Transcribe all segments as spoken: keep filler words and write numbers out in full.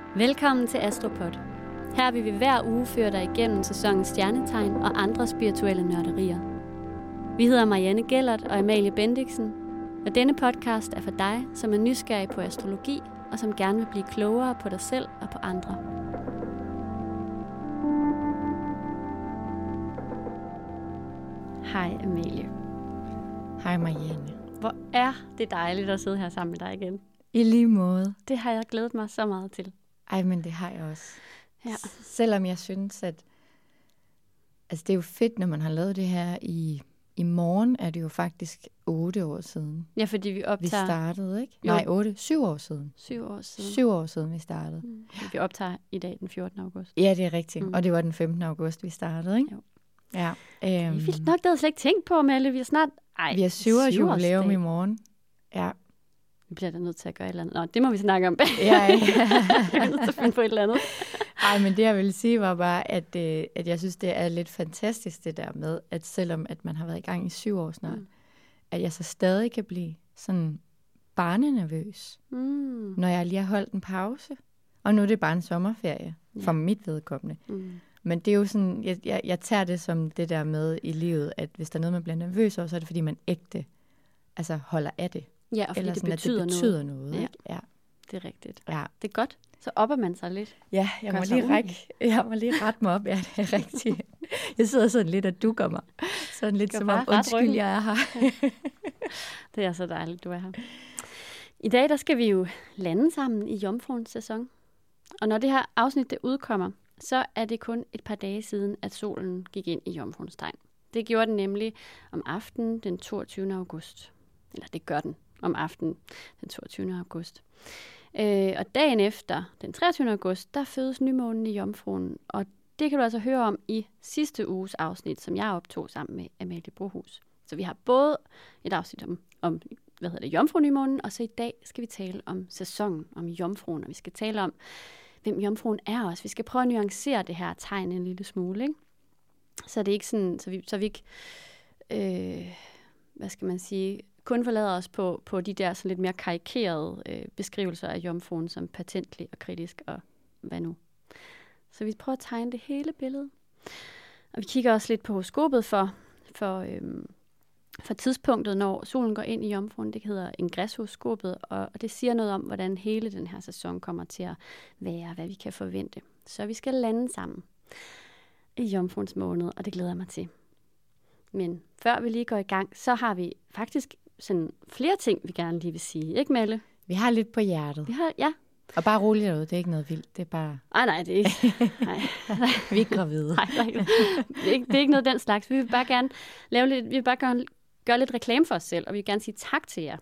Velkommen til Astropod. Her vil vi hver uge føre dig igennem sæsonens stjernetegn og andre spirituelle nørderier. Vi hedder Marianne Gellert og Amalie Bendiksen, og denne podcast er for dig, som er nysgerrig på astrologi og som gerne vil blive klogere på dig selv og på andre. Hej Amalie. Hej Marianne. Hvor er det dejligt at sidde her sammen med dig igen. I lige måde. Det har jeg glædet mig så meget til. Ej, men det har jeg også. Ja. Selvom jeg synes, at altså, det er jo fedt, når man har lavet det her i, i morgen, er det jo faktisk otte år siden. Ja, fordi vi optager... Vi startede, ikke? Jo. Nej, otte. Syv år siden. Syv år siden. Syv år siden, vi startede. Mm. Vi optager i dag den fjortende august. Ja, det er rigtigt. Mm. Og det var den femtende august, vi startede, ikke? Jo. Ja. Det er Øhm, vildt nok, det havde jeg slet ikke tænkt på, Amalie. Vi er snart... Ej, vi har syv års jubilæum i morgen. Ja. Vi bliver da nødt til at gøre et eller andet. Nå, det må vi snakke om bag. Ja, ja. Jeg er nødt til at finde på et eller andet. Ej, men det jeg ville sige var bare, at, øh, at jeg synes, det er lidt fantastisk det der med, at selvom at man har været i gang i syv år snart, mm. at jeg så stadig kan blive sådan barnenervøs, Mm. når jeg lige har holdt en pause. Og nu er det bare en sommerferie, Ja. for mit vedkommende. Mm. Men det er jo sådan, jeg, jeg, jeg tager det som det der med i livet, at hvis der er noget, man bliver nervøs over, så er det fordi, man ægte altså holder af det. Ja, og fordi Eller det sådan, betyder, at det betyder noget. noget. Ja. Ikke? Ja. Det er rigtigt. Ja. Det er godt. Så opper man sig lidt. Ja, jeg Gør må, sig lige umage. række, jeg må lige rette mig op. Ja, det er rigtigt. Jeg sidder sådan lidt og dukker mig. Sådan lidt Skal som bare om, rette undskyld, ryggen. jeg er her. Det er så dejligt, du er her. I dag der skal vi jo lande sammen i Jomfruens sæson. Og når det her afsnit det udkommer, så er det kun et par dage siden, at solen gik ind i Jomfruens tegn. Det gjorde den nemlig om aftenen den toogtyvende august. Eller det gør den om aftenen den toogtyvende august. Øh, og dagen efter, den treogtyvende august, der fødes nymånen i Jomfruen. Og det kan du altså høre om i sidste uges afsnit, som jeg optog sammen med Amalie Brohus. Så vi har både et afsnit om, om hvad hedder det, Jomfru-nymånen, og så i dag skal vi tale om sæsonen, om Jomfruen, og vi skal tale om, hvem Jomfruen er også. Vi skal prøve at nuancere det her tegn en lille smule, ikke? Så det er ikke sådan, så vi, så vi ikke, øh, hvad skal man sige, kun forlader os på, på de der sådan lidt mere karikerede øh, beskrivelser af Jomfruen som patentlig og kritisk og hvad nu. Så vi prøver at tegne det hele billede. Og vi kigger også lidt på horoskopet for, for, øh, for tidspunktet, når solen går ind i Jomfruen. Det hedder ingreshoroskopet, og, og det siger noget om, hvordan hele den her sæson kommer til at være, hvad vi kan forvente. Så vi skal lande sammen i Jomfruens måned, og det glæder jeg mig til. Men før vi lige går i gang, så har vi faktisk sådan flere ting, vi gerne lige vil sige. Ikke, Melle? Vi har lidt på hjertet. Vi har, ja. Og bare roligt derude, det er ikke noget vildt. Det er bare, Ej, nej, det er ikke. Nej, nej. vi er ikke gravide. Nej, nej, det er ikke, det er ikke noget af den slags. Vi vil bare gerne lave lidt, vi vil bare gøre, gøre lidt reklame for os selv, og vi vil gerne sige tak til jer.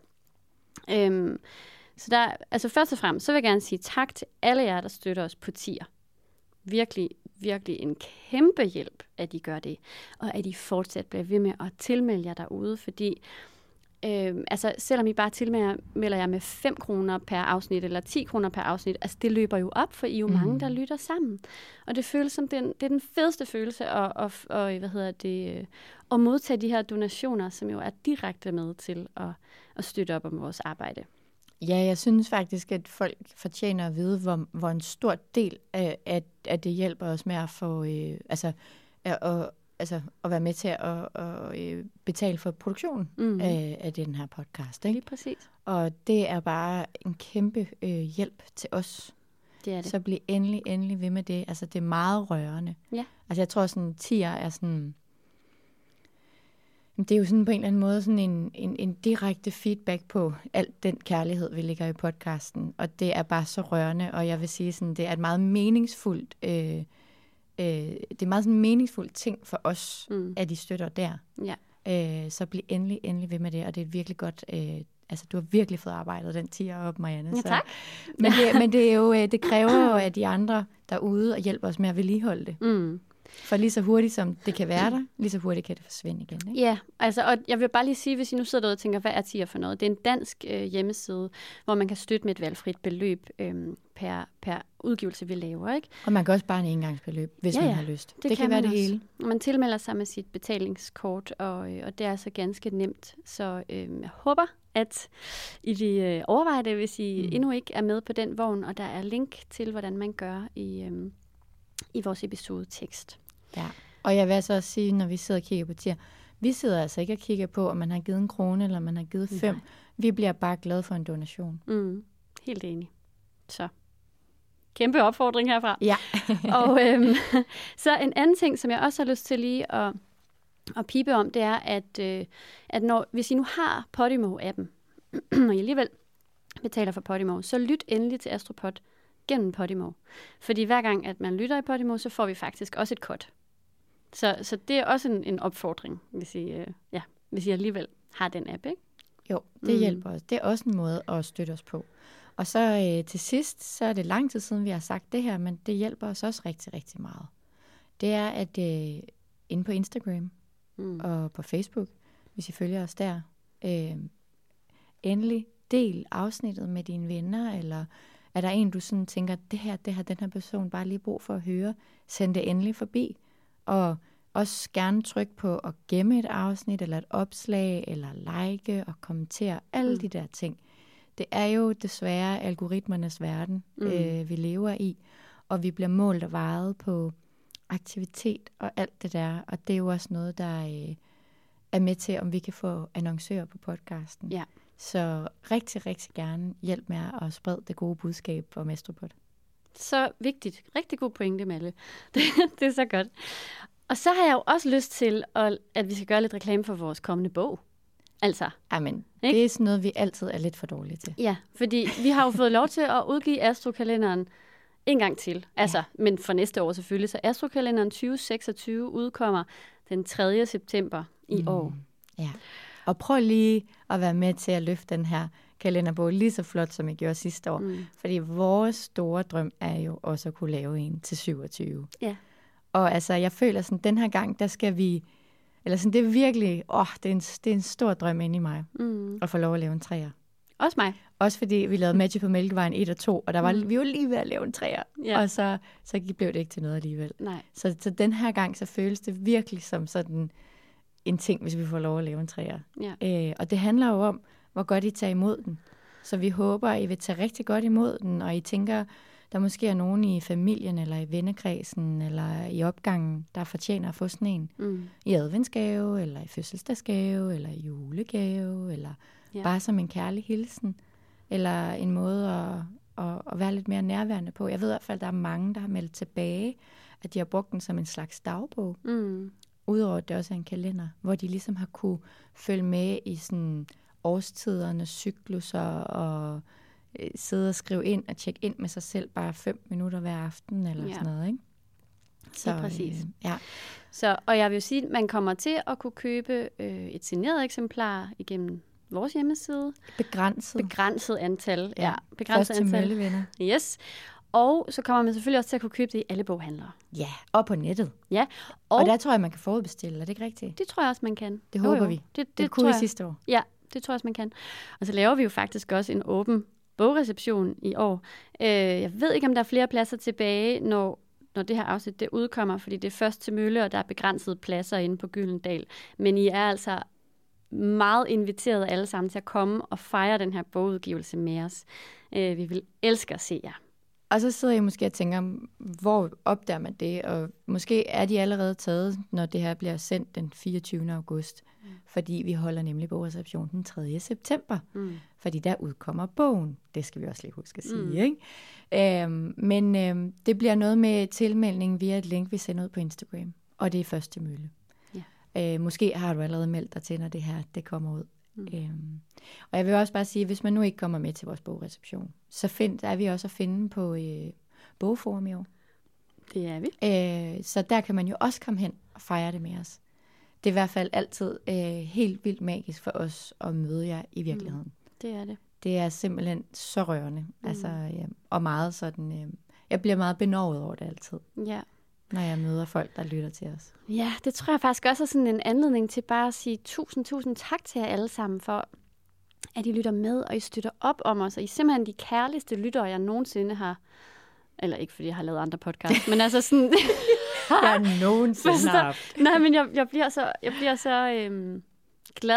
Øhm, så der, altså først og fremmest, så vil jeg gerne sige tak til alle jer, der støtter os på tier. Virkelig, virkelig en kæmpe hjælp, at I gør det, og at I fortsat bliver ved med at tilmelde jer derude, fordi øh, altså, selvom I bare tilmelder jer med fem kroner per afsnit, eller ti kroner per afsnit, altså det løber jo op, for I er jo mm. mange, der lytter sammen. Og det føles som den, det er den fedeste følelse at, at, at, hvad hedder det, øh, at modtage de her donationer, som jo er direkte med til at, at støtte op om vores arbejde. Ja, jeg synes faktisk, at folk fortjener at vide, hvor, hvor en stor del af, af, af det hjælper os med at få, øh, altså, at, at, altså, at være med til at, at, at betale for produktionen mm. af, af den her podcast. Ikke? Lige præcis. Og det er bare en kæmpe øh, hjælp til os. Det er det. Så bliv endelig, endelig ved med det. Altså, det er meget rørende. Ja. Altså, jeg tror, sådan tier er sådan... Det er jo sådan på en eller anden måde sådan en, en, en direkte feedback på alt den kærlighed, vi lægger i podcasten. Og det er bare så rørende, og jeg vil sige, sådan, det er et meget meningsfuldt, øh, øh, det er meget sådan en meningsfuld ting for os, mm. at I støtter der. Ja. Øh, så bliv endelig, endelig ved med det, og det er virkelig godt. Øh, altså, du har virkelig fået arbejdet den tier op, Marianne. Ja, tak. Så. Men, det, men det er jo, det kræver jo, at de andre derude og hjælper os med at vedligeholde det. Mm. For lige så hurtigt som det kan være der, lige så hurtigt kan det forsvinde igen. Ikke? Ja, altså, og jeg vil bare lige sige, hvis I nu sidder derude og tænker, hvad er tier for noget? Det er en dansk øh, hjemmeside, hvor man kan støtte med et valgfrit beløb øh, per, per udgivelse, vi laver, ikke? Og man kan også bare en engangsbeløb, hvis ja, man ja. har lyst. Det, Det, det kan, kan være det også. hele. Man tilmelder sig med sit betalingskort, og, øh, og det er altså ganske nemt. Så øh, jeg håber, at I vil øh, overveje det, hvis I Mm. endnu ikke er med på den vogn, og der er link til, hvordan man gør i, øh, i vores episodetekst. Ja, og jeg vil altså også sige, når vi sidder og kigger på tier, vi sidder altså ikke og kigger på, om man har givet en krone, eller om man har givet fem. Nej. Vi bliver bare glade for en donation. Mm, helt enig. Så kæmpe opfordring herfra. Ja. Og øhm, så en anden ting, som jeg også har lyst til lige at, at pipe om, det er, at, øh, at når, hvis I nu har Podimo-appen, og I alligevel betaler for Podimo, så lyt endelig til Astropod gennem Podimo. Fordi hver gang, at man lytter i Podimo, så får vi faktisk også et kort. Så, så det er også en, en opfordring, hvis I, øh, ja, hvis I alligevel har den app, ikke? Jo, det Mm. hjælper os. Det er også en måde at støtte os på. Og så øh, til sidst, så er det lang tid siden, vi har sagt det her, men det hjælper os også rigtig, rigtig meget. Det er, at øh, inde på Instagram Mm. og på Facebook, hvis I følger os der, øh, endelig del afsnittet med dine venner, eller er der en, du sådan tænker, det her, det har den her person bare lige brug for at høre, send det endelig forbi. Og også gerne tryk på at gemme et afsnit, eller et opslag, eller like og kommentere, alle Mm. de der ting. Det er jo desværre algoritmernes verden, Mm. øh, vi lever i, og vi bliver målt og vejet på aktivitet og alt det der, og det er jo også noget, der øh, er med til, om vi kan få annoncører på podcasten. Ja. Så rigtig, rigtig gerne hjælp med at sprede det gode budskab om Astropod. Så vigtigt. Rigtig god pointe, Malle. Det, det er så godt. Og så har jeg jo også lyst til, at, at vi skal gøre lidt reklame for vores kommende bog. Altså, Amen, Ikke? det er sådan noget, vi altid er lidt for dårlige til. ja, fordi vi har jo fået lov til at udgive Astrokalenderen en gang til. Altså, ja. Men for næste år selvfølgelig. Så Astrokalenderen tyve seksogtyve udkommer den tredje september i mm. år. Ja. Og prøv lige at være med til at løfte den her kalenderbog lige så flot, som jeg gjorde sidste år. Mm. Fordi vores store drøm er jo også at kunne lave en til syvogtyve. Ja. Og altså, jeg føler sådan, den her gang, der skal vi... Eller sådan, det er virkelig... Åh, det er en, det er en stor drøm inde i mig, Mm. at få lov at lave en træer. Også mig. Også fordi vi lavede Magic på Mælkevejen et og to, og der var, Mm. vi var lige ved at lave en træer. Ja. Og så, så blev det ikke til noget alligevel. Nej. Så, så den her gang, så føles det virkelig som sådan en ting, hvis vi får lov at lave en træer. Ja. Øh, og det handler jo om, hvor godt I tager imod den. Så vi håber, I vil tage rigtig godt imod den, og I tænker, der måske er nogen i familien, eller i vennekredsen, eller i opgangen, der fortjener at få sådan en. Mm. I adventsgave, eller i fødselsdagsgave, eller i julegave, eller Ja. ja. bare som en kærlig hilsen, eller en måde at, at, at være lidt mere nærværende på. Jeg ved i hvert fald, at der er mange, der har meldt tilbage, at de har brugt den som en slags dagbog. Mm. Udover at det også er en kalender, hvor de ligesom har kunne følge med i sådan årstidernes cykluser og øh, sidde og skrive ind og tjekke ind med sig selv bare fem minutter hver aften eller Ja. sådan noget, ikke? Så, præcis. Øh, ja. Så, og jeg vil jo sige, at man kommer til at kunne købe øh, et signeret eksemplar igennem vores hjemmeside. Begrænset. Begrænset antal. Ja, Ja, begrænset Først til antal. møllevenner. Yes. Og så kommer man selvfølgelig også til at kunne købe det i alle boghandlere. Ja, og på nettet. Ja. Og, Og, og der tror jeg, man kan forudbestille. Er det ikke rigtigt? det tror jeg også, man kan. Det Jo, håber jo. vi. Det, Det, det, det kunne tror vi jeg. sidste år. Ja, det tror jeg også, man kan. Og så laver vi jo faktisk også en åben bogreception i år. Øh, jeg ved ikke, om der er flere pladser tilbage, når, når det her afsnit det udkommer, fordi det er først til Mølle, og der er begrænsede pladser inde på Gyldendal. Men I er altså meget inviteret alle sammen til at komme og fejre den her bogudgivelse med os. Øh, vi vil elske at se jer. Og så sidder jeg måske og tænker, hvor opdager man det? Og måske er de allerede taget, når det her bliver sendt den fireogtyvende august. Mm. Fordi vi holder nemlig bogreception den tredje september. Mm. Fordi der udkommer bogen. Det skal vi også lige huske at sige, Mm. ikke? Øhm, men øhm, det bliver noget med tilmelding via et link, vi sender ud på Instagram. Og det er først til Mølle. Ja. Øh, måske har du allerede meldt dig til, når det her det kommer ud. Mm. Øhm, og jeg vil også bare sige, hvis man nu ikke kommer med til vores bogreception, så find, er vi også at finde på øh, Bogforum i år. Det er vi. Øh, så der kan man jo også komme hen og fejre det med os. Det er i hvert fald altid øh, helt vildt magisk for os at møde jer i virkeligheden. Mm. Det er det. Det er simpelthen så rørende. Mm. Altså, øh, og meget sådan, øh, jeg bliver meget benovet over det altid, Ja. når jeg møder folk, der lytter til os. Ja, det tror jeg faktisk også er sådan en anledning til bare at sige tusind, tusind tak til jer alle sammen for, at I lytter med, og I støtter op om os, og I er simpelthen de kærligste lyttere, jeg nogensinde har, eller ikke fordi jeg har lavet andre podcasts, men altså sådan... Jeg er nogensinde haft. Nej, men jeg, jeg bliver så, jeg bliver så øhm, glad,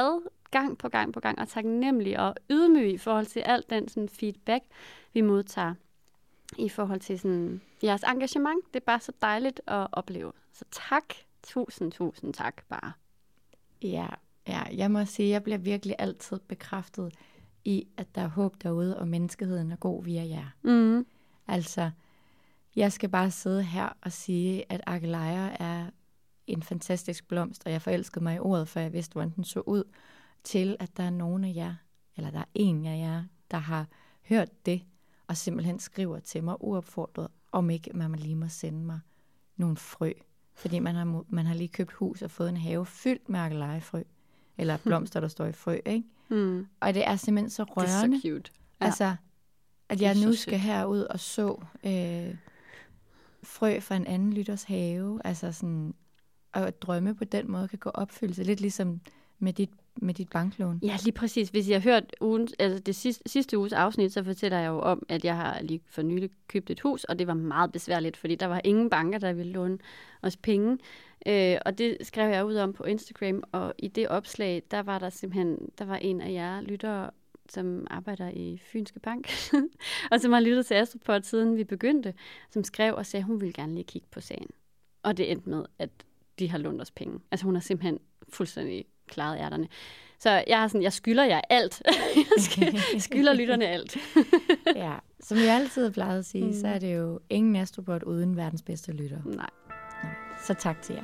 gang på gang på gang, og taknemmelig og ydmyg i forhold til alt den sådan, feedback, vi modtager i forhold til sådan, jeres engagement. Det er bare så dejligt at opleve. Så tak. Tusind, tusind tak bare. Ja, ja, jeg må sige, jeg bliver virkelig altid bekræftet i, at der er håb derude, og menneskeheden er god via jer. Mm. Altså, jeg skal bare sidde her og sige, at Akeleia er en fantastisk blomst, og jeg forelskede mig i ordet, før jeg vidste, hvordan den så ud, til at der er nogen af jer, eller der er en af jer, der har hørt det, og simpelthen skriver til mig uopfordret, om ikke man lige må sende mig nogle frø. Fordi man har, man har lige købt hus og fået en have fyldt med Akeleia-frø, eller blomster, der står i frø, ikke? Mm. Og det er simpelthen så rørende. Det er så cute. Ja. Altså, at jeg nu skal herud og så øh, frø fra en anden lytters have, altså sådan, og at drømme på den måde kan gå opfyldelse, lidt ligesom med dit, med dit banklån. Ja, lige præcis. Hvis I har hørt ugen, altså det sidste, sidste uges afsnit, så fortæller jeg jo om, at jeg har lige for nylig købt et hus, og det var meget besværligt, fordi der var ingen banker, der ville låne os penge. Øh, og det skrev jeg ud om på Instagram, og i det opslag, der var der simpelthen, der var en af jer lyttere, som arbejder i Fynske Bank, og som har lyttet til Astropod, siden vi begyndte, som skrev og sagde, at hun ville gerne lige kigge på sagen. Og det endte med, at de har lånt os penge. Altså hun har simpelthen fuldstændig klaret ærterne. Så jeg har sådan, jeg skylder jer alt. jeg skylder lytterne alt. Ja, som jeg altid har plejet at sige, mm. så er det jo ingen Astropod uden verdens bedste lytter. Nej. Nej. Så tak til jer.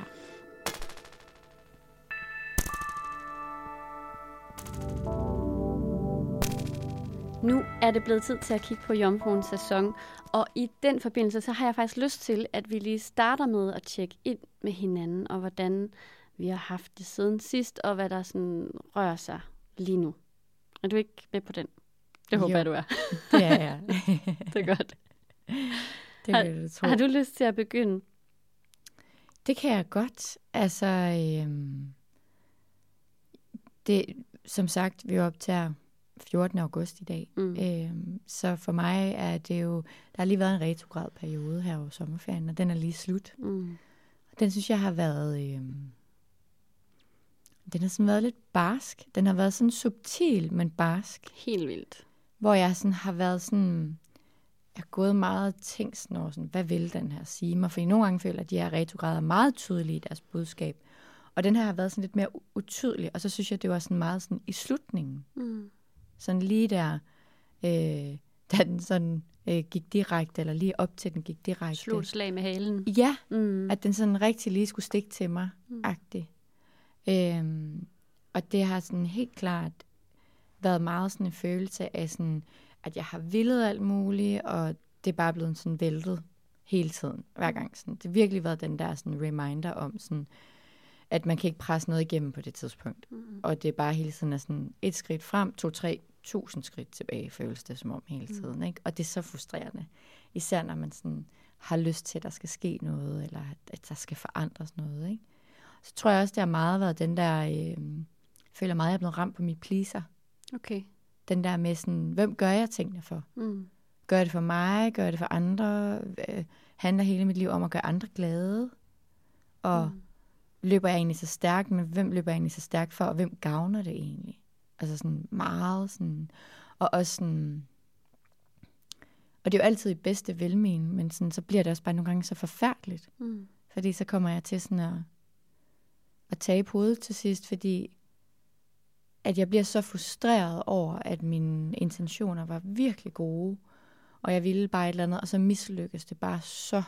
Nu er det blevet tid til at kigge på Jomfruens sæson, og i den forbindelse, så har jeg faktisk lyst til, at vi lige starter med at tjekke ind med hinanden, og hvordan vi har haft det siden sidst, og hvad der sådan rører sig lige nu. Er du ikke med på den? Det håber jo, jeg, du er. Det er jeg. Det er godt. Det har, vil jeg tro. Har du lyst til at begynde? Det kan jeg godt. Altså, øhm, det, som sagt, vi er optager fjortende august i dag. Mm. Øhm, så for mig er det jo, der har lige været en retrograd periode her over sommerferien, og den er lige slut. Mm. Den synes jeg har været, øhm, den har sådan været lidt barsk. Den har været sådan subtil, men barsk. Helt vildt. Hvor jeg sådan har været sådan, jeg har gået meget tænkt sådan over, sådan, hvad vil den her sige mig? Fordi nogle gange føler jeg, at de her retrograder er meget tydelige i deres budskab. Og den her har været sådan lidt mere utydelig, og så synes jeg, det var sådan meget sådan i slutningen. Mm. Sådan lige der, øh, da den sådan øh, gik direkte, eller lige op til den gik direkte. Slå et slag med halen. Ja, mm. at den sådan rigtig lige skulle stikke til mig, mm. agtig. Øhm, og det har sådan helt klart været meget sådan en følelse af sådan, at jeg har villet alt muligt, og det er bare blevet sådan væltet hele tiden, hver gang. Sådan. Det har virkelig været den der sådan reminder om sådan, at man kan ikke presse noget igennem på det tidspunkt. Mm. Og det er bare hele tiden er sådan et skridt frem, to, tre, tusind skridt tilbage, føles det som om hele tiden. Mm. Ikke? Og det er så frustrerende. Især når man sådan har lyst til, at der skal ske noget, eller at der skal forandres noget. Ikke? Så tror jeg også, det har meget været den der, øh, jeg føler meget, at jeg er blevet ramt på mit pleaser. Okay. Den der med sådan, hvem gør jeg tingene for? Mm. Gør det for mig? Gør det for andre? Øh, handler hele mit liv om at gøre andre glade? Og mm. løber jeg egentlig så stærkt, men hvem løber jeg egentlig så stærkt for, og hvem gavner det egentlig? Altså sådan meget sådan, og også sådan, og det er jo altid i bedste velmening, men sådan, så bliver det også bare nogle gange så forfærdeligt. Mm. Fordi så kommer jeg til sådan at, at tabe hovedet til sidst, fordi at jeg bliver så frustreret over, at mine intentioner var virkelig gode, og jeg ville bare et eller andet, og så mislykkes det bare så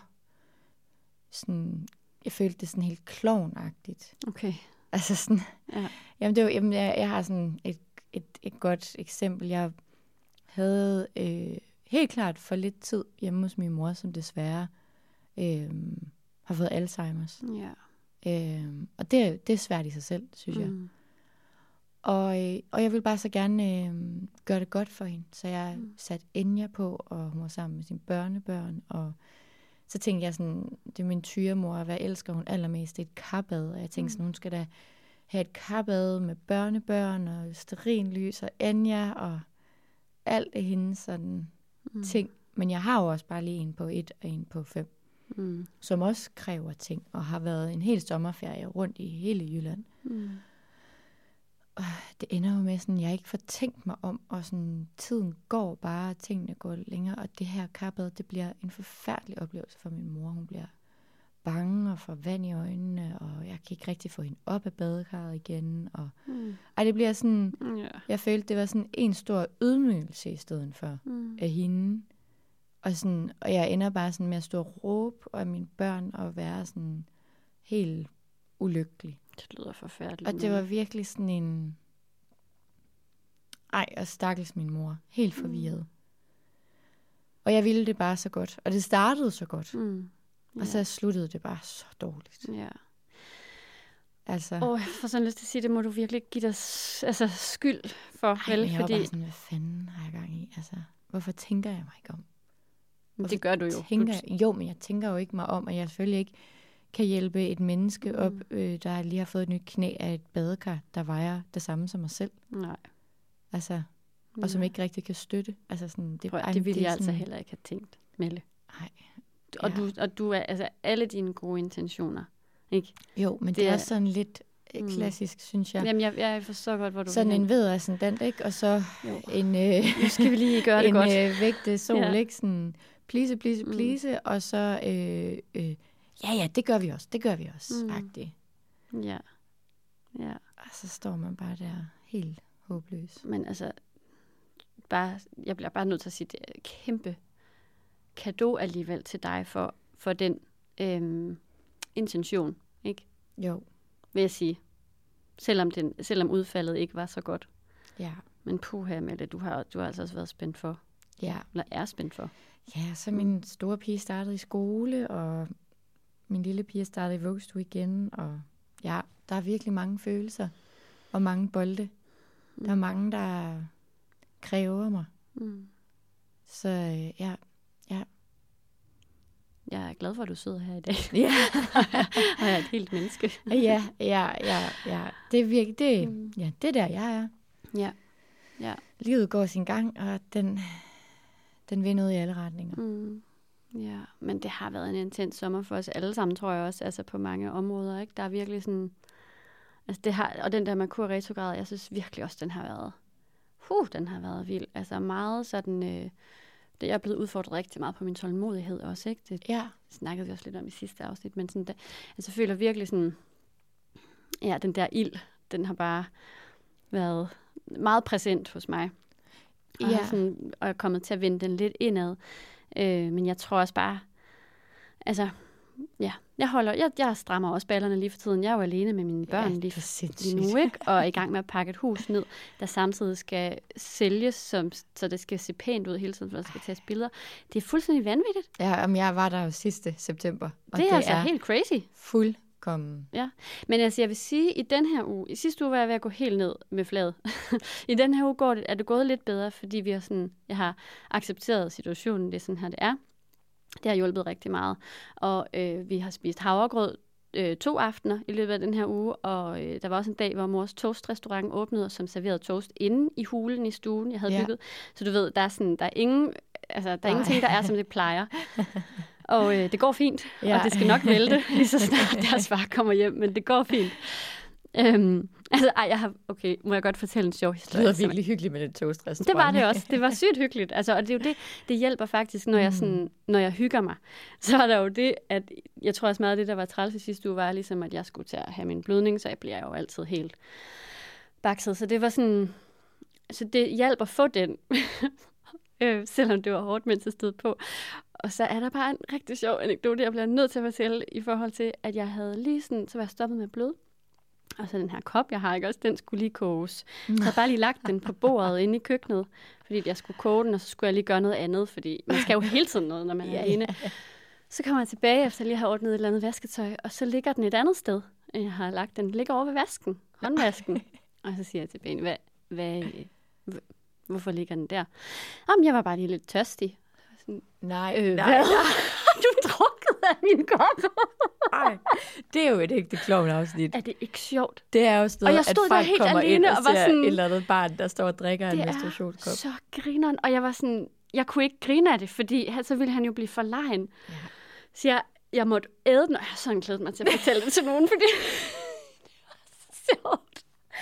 sådan, jeg følte det sådan helt klovnagtigt. Okay. Altså sådan, ja. Jamen, det var, jamen jeg, jeg har sådan et, et, et godt eksempel. Jeg havde øh, helt klart for lidt tid hjemme hos min mor, som desværre øh, har fået Alzheimer's. Ja. Øh, og det, det er svært i sig selv, synes mm. jeg. Og, øh, og jeg ville bare så gerne øh, gøre det godt for hende. Så jeg mm. satte Enya på, og hun var sammen med sine børnebørn, og så tænkte jeg sådan, det er min tyremor, hvad elsker hun allermest? Det er et karbad. Og jeg tænkte sådan, hun skal da have et karbad med børnebørn og stearinlys og Enya og alt det hendes sådan mm. ting. Men jeg har jo også bare lige en på et og en på fem, mm. som også kræver ting og har været en hel sommerferie rundt i hele Jylland. Mm. øh, det ender jo med, sådan, jeg ikke får tænkt mig om, og sådan, tiden går bare, og tingene går længere, og det her karbad, det bliver en forfærdelig oplevelse for min mor. Hun bliver bange og får vand i øjnene, og jeg kan ikke rigtig få hende op af badekarret igen. Og, mm. ej, det bliver sådan, yeah. jeg følte, det var sådan en stor ydmygelse i stedet for mm. af hende. Og, sådan, og jeg ender bare sådan med at stå og råbe af mine børn, og være sådan helt ulykkelig. Det lyder forfærdeligt. Og det var virkelig sådan en, ej, og stakkels min mor, helt forvirret. Mm. Og jeg ville det bare så godt, og det startede så godt. Mm. Og så sluttede det bare så dårligt. Ja. Altså. Åh, oh, jeg får sådan lyst til at sige, det må du virkelig give dig altså, skyld for. Ej, vel? Men jeg fordi... var bare sådan, hvad fanden har jeg gang i? Altså, hvorfor tænker jeg mig ikke om? Hvorfor det gør du jo. Tænker jeg... Jo, men jeg tænker jo ikke mig om, at jeg selvfølgelig ikke kan hjælpe et menneske op, mm. øh, der lige har fået et nyt knæ af et badekar, der vejer det samme som mig selv. Nej. Altså, og ja. Som ikke rigtig kan støtte. Altså, sådan, det, Prøv, det ville jeg sådan... altså heller ikke have tænkt, Melle. Nej. Og, ja. du, og du er, altså alle dine gode intentioner, ikke? Jo, men det, det er også sådan lidt mm. klassisk, synes jeg. Jamen, jeg, jeg forstår godt, hvor du sådan en vedascendant, ikke? Og så jo. en... Øh, nu skal vi lige gøre det en, godt. En øh, vægte sol, ja. Ikke? Sådan, please, please, please, mm. og så... Øh, øh, ja, ja, det gør vi også, det gør vi også, mm. agtigt. Ja. Ja. Og så står man bare der helt håbløs. Men altså, bare, jeg bliver bare nødt til at sige, det er kæmpe cadeau alligevel til dig for, for den øhm, intention, ikke? Jo. Vil jeg sige. Selvom, den, selvom udfaldet ikke var så godt. Ja. Men puha, Mette, du har, du har altså også været spændt for. Ja. Eller er spændt for. Ja, så min store pige startede i skole, og min lille pige startede i vuggestue igen, og ja, der er virkelig mange følelser, og mange bolde. Mm. Der er mange, der kræver mig. Mm. Så øh, ja, ja. Jeg er glad for, at du sidder her i dag. Ja. Og jeg er et helt menneske. ja, ja, ja, ja. Det er virkelig, det, mm. ja, det er der, jeg er. Ja. Ja. Livet går sin gang, og den, den vil noget i alle retninger. Mm. Ja, men det har været en intens sommer for os alle sammen, tror jeg også, altså på mange områder, ikke? Der er virkelig sådan, altså det har, og den der Merkur retrograd, jeg synes virkelig også, den har været, huh, den har været vild. Altså meget sådan, øh, det, jeg er blevet udfordret rigtig meget på min tålmodighed også, ikke? Det ja. snakkede vi også lidt om i sidste afsnit, men sådan, der, altså jeg føler virkelig sådan, ja, den der ild, den har bare været meget præsent hos mig. Og, ja. sådan, og jeg er kommet til at vende den lidt indad. Øh, men jeg tror også bare, altså, ja, jeg holder, jeg, jeg strammer også ballerne lige for tiden. Jeg er jo alene med mine børn ja, lige, lige nu, ikke? Og er i gang med at pakke et hus ned, der samtidig skal sælges, som, så det skal se pænt ud hele tiden, for der skal tages billeder. Det er fuldstændig vanvittigt. Ja, om jeg var der jo sidste september. Og det er det altså er helt crazy. Fuldkommen. Ja, men altså jeg vil sige, i den her uge, i sidste uge var jeg ved at gå helt ned med flaget. I den her uge går det, er det gået lidt bedre, fordi vi har sådan, jeg har accepteret situationen, det er sådan her, det er. Det har hjulpet rigtig meget. Og øh, vi har spist havregrød øh, to aftener i løbet af den her uge, og øh, der var også en dag, hvor mors toastrestaurant åbnede, som serverede toast inde i hulen i stuen, jeg havde ja. bygget. Så du ved, der er, sådan, der er, ingen, altså, der er ingenting, der er, som det plejer. Og øh, det går fint, ja. Og det skal nok vælte, lige så snart deres far kommer hjem, men det går fint. Øhm, altså, ej, jeg har, okay, må jeg godt fortælle en sjov historie? Det lyder virkelig hyggeligt med den toastrestaurant. Det var det også. Det var sygt hyggeligt. Altså, og det er jo det, det hjælper faktisk, når jeg, sådan, når jeg hygger mig. Så er der jo det, at jeg tror også meget af det, der var træls i sidste uge, var ligesom, at jeg skulle til at have min blødning, så jeg bliver jo altid helt bakset. Så det var sådan, så det hjælper at få den, øh, selvom det var hårdt, mens jeg stod på. Og så er der bare en rigtig sjov anekdote, jeg bliver nødt til at fortælle, i forhold til, at jeg havde lige sådan, så var jeg stoppet med blød. Og så den her kop, jeg har ikke også, den skulle lige koges. Så jeg havde bare lige lagt den på bordet inde i køkkenet, fordi jeg skulle koge den, og så skulle jeg lige gøre noget andet, fordi man skal jo hele tiden noget, når man er alene. Så kommer jeg tilbage, efter lige at have ordnet et eller andet vasketøj, og så ligger den et andet sted. Jeg har lagt den, den ligger over ved vasken, håndvasken. Og så siger jeg til Benny, hvad, hvad, hvorfor ligger den der? Jamen, jeg var bare lige lidt tørstig. Sådan, nej, øh, nej, nej. Du drukket af min kop. Ej, det er jo et ægte klovn-afsnit. Er det ikke sjovt? Det er jo sådan, og jeg stod at folk helt kommer alene ind og, og var ser sådan, et eller andet barn, der står og drikker en menstruationskop. Det er så grineren, og jeg var sådan, jeg kunne ikke grine af det, fordi så ville han jo blive for legen. Ja. Så jeg, jeg måtte æde den, og jeg har sådan glædet mig til at fortælle det til nogen, fordi det var så sjovt.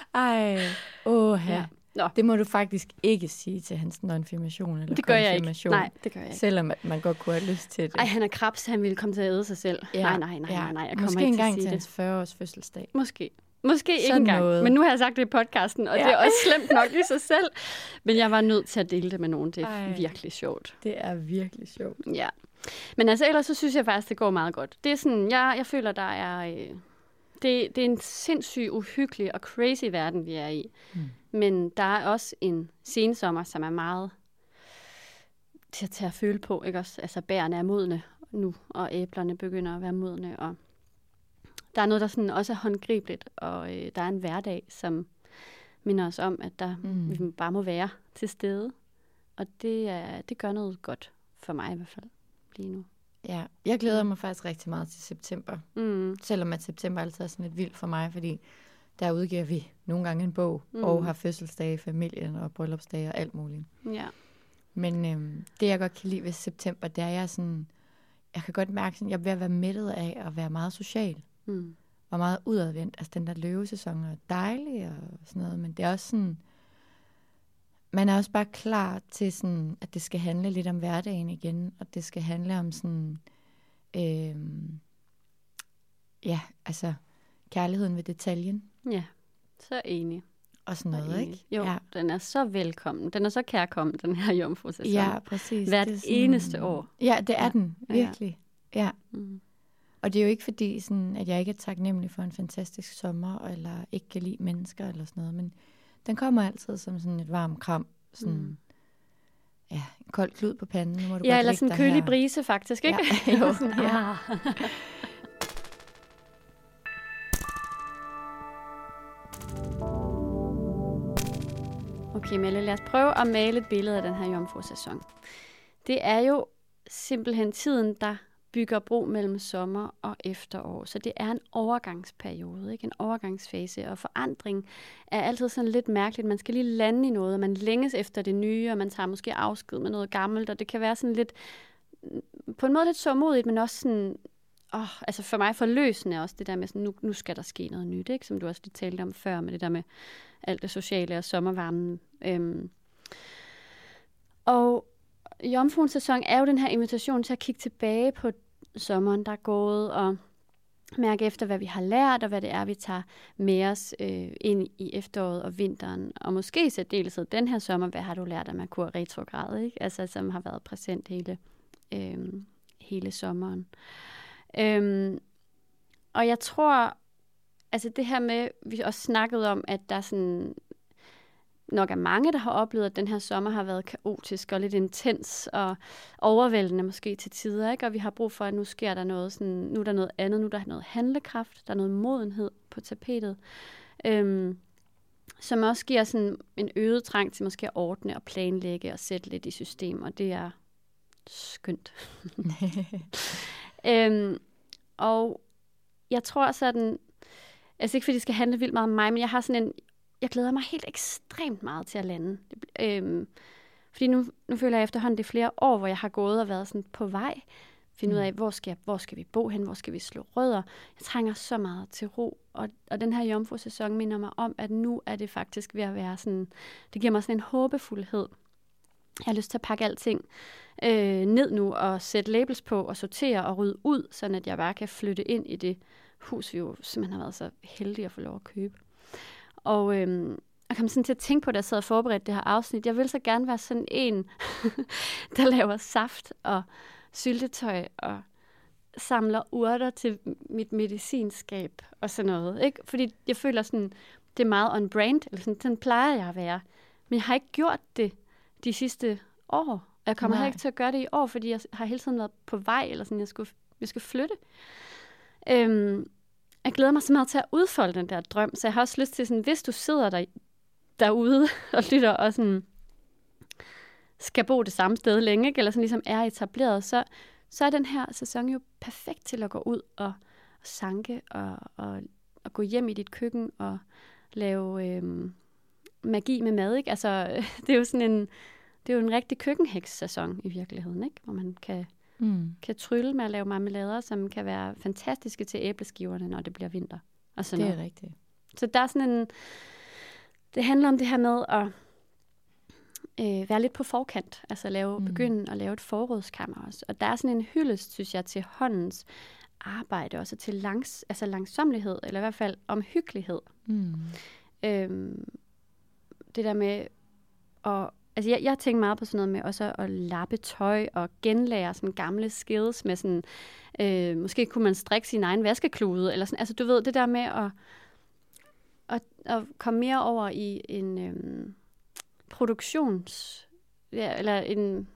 Ej, åh ja. Nå. Det må du faktisk ikke sige til hans non-firmation eller det gør jeg ikke. Nej, det gør jeg ikke. Selvom at man godt kunne have lyst til det. Ej, han er krebs, han ville komme til at æde sig selv. Ja. Nej, nej, nej, ja. nej, nej. Jeg Måske ikke engang til, til til hans fyrre-års fødselsdag. Måske. Måske ikke Sådan engang. noget. Men nu har jeg sagt det i podcasten, og ja. det er også slemt nok i sig selv. Men jeg var nødt til at dele det med nogen. Det er Ej. virkelig sjovt. Det er virkelig sjovt. Ja. Men altså ellers så synes jeg faktisk, det går meget godt. Det er sådan, jeg, jeg føler, der er... Øh, det, det er en sindssygt uhyggelig og crazy verden, vi er i. Mm. Men der er også en sensommer, som er meget til at tage at føle på, ikke også? Altså bærene er modne nu, og æblerne begynder at være modne, og der er noget, der sådan også er håndgribeligt, og øh, der er en hverdag, som minder os om, at der mm. vi bare må være til stede. Og det, er, det gør noget godt for mig i hvert fald lige nu. Ja, jeg glæder mig faktisk rigtig meget til september. Mm. Selvom at september altid er sådan lidt vildt for mig, fordi der udgiver vi nogle gange en bog, mm. og har fødselsdage i familien, og bryllupsdage og alt muligt. Ja. Men øhm, det, jeg godt kan lide ved september, det er, jeg sådan, jeg kan godt mærke, at jeg er ved at være mættet af at være meget social. Mm. Og meget udadvendt. Altså, den der løvesæson er dejlig og sådan noget, men det er også sådan, man er også bare klar til sådan, at det skal handle lidt om hverdagen igen, og det skal handle om sådan, øhm, ja, altså, kærligheden ved detaljen. Ja, så enig. Og sådan noget, enig. ikke? Jo, ja. Den er så velkommen. Den er så kærkommen, den her jomfru-sæson. Ja, præcis. Hvert det er sådan, eneste år. Ja, det er ja. den, virkelig. Ja. ja. Mm. Og det er jo ikke fordi, sådan, at jeg ikke er taknemmelig for en fantastisk sommer, eller ikke kan lide mennesker, eller sådan noget, men den kommer altid som sådan et varmt kram, sådan, mm. ja, en kold klud på panden. Nu må du ja, godt eller sådan en kølig her. brise, faktisk, ikke? Ja, jo, ja. Okay, Melle, lad os prøve at male et billede af den her jomfru-sæson. Det er jo simpelthen tiden, der bygger bro mellem sommer og efterår. Så det er en overgangsperiode, ikke? En overgangsfase, og forandring er altid sådan lidt mærkeligt. Man skal lige lande i noget, og man længes efter det nye, og man tager måske afsked med noget gammelt, og det kan være sådan lidt, på en måde lidt sårmodigt, men også sådan, åh, altså for mig forløsende også det der med, sådan, nu, nu skal der ske noget nyt, ikke? Som du også lige talte om før, med det der med alt det sociale og sommervarmen. Øhm. Og jomfruens sæson er jo den her invitation til at kigge tilbage på sommeren, der er gået, og mærke efter, hvad vi har lært, og hvad det er, vi tager med os øh, ind i efteråret og vinteren. Og måske i særdeleshed den her sommer, hvad har du lært af Merkur retrograd, ikke? Altså, som har været præsent hele, øh, hele sommeren. Øhm, og jeg tror, altså det her med, vi også snakkede om, at der sådan nok er mange, der har oplevet, at den her sommer har været kaotisk og lidt intens og overvældende måske til tider, ikke? Og vi har brug for, at nu sker der noget, sådan, nu er der noget andet, nu er der noget handlekraft, der er noget modenhed på tapetet, øhm, som også giver sådan en øget trang til måske at ordne og planlægge og sætte lidt i system, og det er skønt. øhm, og jeg tror sådan, altså ikke fordi det skal handle vildt meget om mig, men jeg har sådan en, jeg glæder mig helt ekstremt meget til at lande. Øhm, fordi nu, nu føler jeg efterhånden, det er flere år, hvor jeg har gået og været sådan på vej. Finde ud af, hvor skal, jeg, hvor skal vi bo hen, hvor skal vi slå rødder. Jeg trænger så meget til ro. Og, og den her jomfru-sæson minder mig om, at nu er det faktisk ved at være sådan, det giver mig sådan en håbefuldhed. Jeg har lyst til at pakke alting øh, ned nu og sætte labels på og sortere og rydde ud, sådan at jeg bare kan flytte ind i det hus, vi jo simpelthen har været så heldige at få lov at købe. Og øhm, jeg kom sådan til at tænke på, da jeg sad og forberedte det her afsnit. Jeg vil så gerne være sådan en, der laver saft og syltetøj og samler urter til mit medicinskab og sådan noget. Ikke? Fordi jeg føler sådan, det er meget on brand, eller sådan, sådan plejer jeg at være. Men jeg har ikke gjort det de sidste år. Jeg kommer heller ikke til at gøre det i år, fordi jeg har hele tiden været på vej, eller sådan, jeg skulle, jeg skulle flytte. Øhm, Jeg glæder mig så meget til at udfolde den der drøm, så jeg har også lyst til, sådan, hvis du sidder der, derude og lytter og sådan, skal bo det samme sted længe, eller sådan ligesom er etableret, så, så er den her sæson jo perfekt til at gå ud og, og sanke og, og, og gå hjem i dit køkken og lave øhm, magi med mad. Ikke? Altså, det er jo sådan en, det er jo en rigtig køkkenheks-sæson i virkeligheden, ikke? Hvor man kan Mm. kan trylle med at lave marmelader, som kan være fantastiske til æbleskiverne, når det bliver vinter. Og sådan det er noget. rigtigt. Så der er sådan en, det handler om det her med at øh, være lidt på forkant. Altså lave, Mm. begynde at lave et forrådskammer også. Og der er sådan en hyldest, synes jeg, til håndens arbejde, også til langs, altså langsomlighed, eller i hvert fald omhyggelighed. Mm. Øhm, det der med at... Altså, jeg, jeg tænker meget på sådan noget med også at lappe tøj og genlære sådan gamle skills med sådan... Øh, måske kunne man strikke sin egen vaskeklude, eller sådan. Altså, du ved, det der med at, at, at komme mere over i en øhm, produktions... Ja, eller en...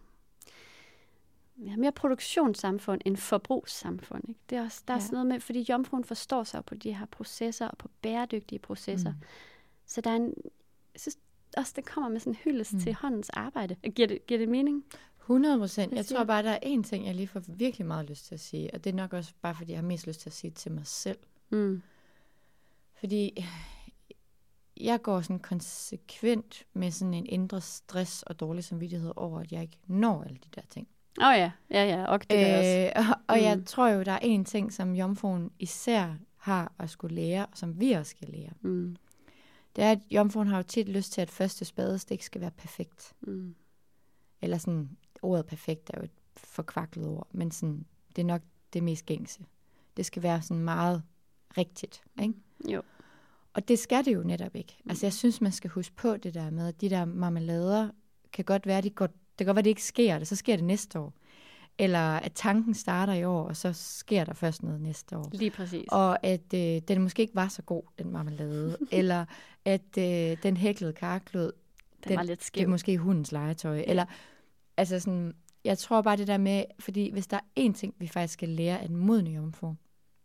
Ja, mere produktionssamfund end forbrugssamfund. Ikke? Det er også, der er Ja. sådan noget med, fordi jomfruen forstår sig på de her processer, og på bæredygtige processer. Mm. Så der er en... Jeg synes også, det kommer med sådan en hyldest Mm. til håndens arbejde. Giver det, giver det mening? hundrede procent. Hvad Jeg siger tror du? bare, der er én ting, jeg lige får virkelig meget lyst til at sige, og det er nok også bare, fordi jeg har mest lyst til at sige det til mig selv. Mm. Fordi jeg går sådan konsekvent med sådan en indre stress og dårlig samvittighed over, at jeg ikke når alle de der ting. Åh oh, ja, ja, ja, og det gør jeg også. Øh, og og Mm. jeg tror jo, der er en ting, som jomfruen især har at skulle lære, og som vi også skal lære. Mm. Det er, at jomfruen har jo tit lyst til, at første spadestik skal være perfekt. Mm. Eller sådan, ordet perfekt er jo et forkvaklet ord, men sådan, det er nok det mest gængse. Det skal være sådan meget rigtigt, ikke? Jo. Og det skal det jo netop ikke. Altså, jeg synes, man skal huske på det der med, at de der marmelader kan godt være, de går, det kan godt være, det ikke sker det, så sker det næste år. Eller at tanken starter i år, og så sker der først noget næste år. Lige præcis. Og at øh, den måske ikke var så god, den marmelade. Eller at øh, den hæklede karklud, den var lidt det er skæv. måske hundens legetøj. Ja. Eller, altså sådan, jeg tror bare det der med, fordi hvis der er én ting, vi faktisk skal lære af den modne jomfru,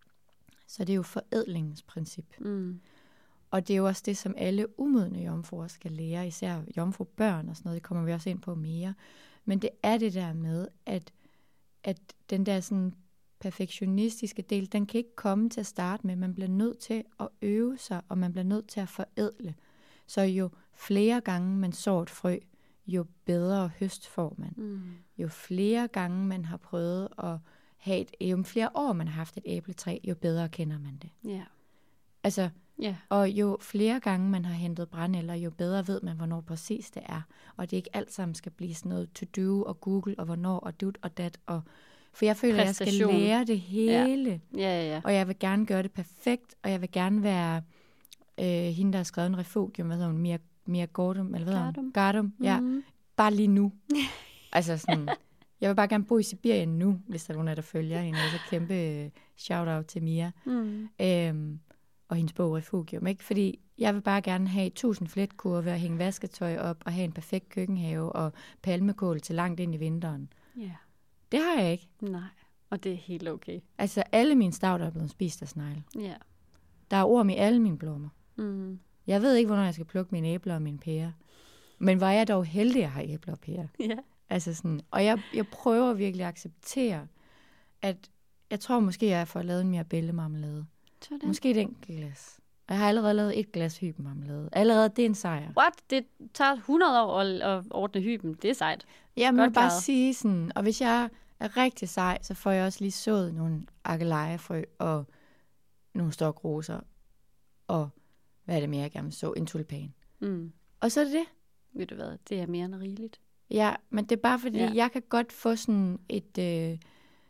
så det er jo forædlingens princip. Mm. Og det er jo også det, som alle umodne jomfruer skal lære, især jomfrubørn og sådan noget, det kommer vi også ind på mere. Men det er det der med, at, at den der sådan perfektionistiske del, den kan ikke komme til at starte med. Man bliver nødt til at øve sig, og man bliver nødt til at forædle. Så jo flere gange man sår et frø, jo bedre høst får man. Mm. Jo flere gange man har prøvet at have et, jo flere år man har haft et æbletræ, jo bedre kender man det. Ja. Altså, Ja. og jo flere gange man har hentet brændenælder, jo bedre ved man, hvornår præcis det er. Og det ikke alt sammen skal blive sådan noget to do og Google og hvornår og dut og dat. Og, for jeg føler, at jeg skal Præstation. lære det hele. Ja, ja, ja. Og jeg vil gerne gøre det perfekt, og jeg vil gerne være øh, hende, der har skrevet en refugium, hvad hedder hun, Mia, Mia Gardum, eller hvad hedder hun? Gardum, ja. Mm. Bare lige nu. Altså sådan, jeg vil bare gerne bo i Sibirien nu, hvis der er nogen af der følger hende. Så kæmpe øh, shout-out til Mia. Mm. Øhm, og hendes bog Refugium, ikke? Fordi jeg vil bare gerne have tusind fletkurve og hænge vasketøj op og have en perfekt køkkenhave og palmekål til langt ind i vinteren. Ja. Det har jeg ikke. Nej, og det er helt okay. Altså, alle mine stauder er blevet spist af snegle. Ja. Der er orm i alle mine blommer. Mm. Jeg ved ikke, hvornår jeg skal plukke mine æbler og mine pærer. Men hvor er jeg dog heldig, at jeg har æbler og pærer. Ja. Altså sådan, og jeg, jeg prøver virkelig at acceptere, at jeg tror måske, jeg får lavet en mirabelle-marmelade. Sådan. Måske et enkelt glas. Og jeg har allerede lavet et glas hybenmarmelade. Allerede, det er en sejr. What? Det tager hundrede år at, at ordne hyben. Det er sejt. Jeg må Godt bare klaret. sige sådan, og hvis jeg er rigtig sej, så får jeg også lige sået nogle akelejefrø og nogle stokroser. Og hvad er det mere, jeg gerne vil så? En tulipan. Mm. Og så er det det. Ved du hvad? Det er mere end rigeligt. Ja, men det er bare fordi, Ja. ja. jeg kan godt få sådan et øh,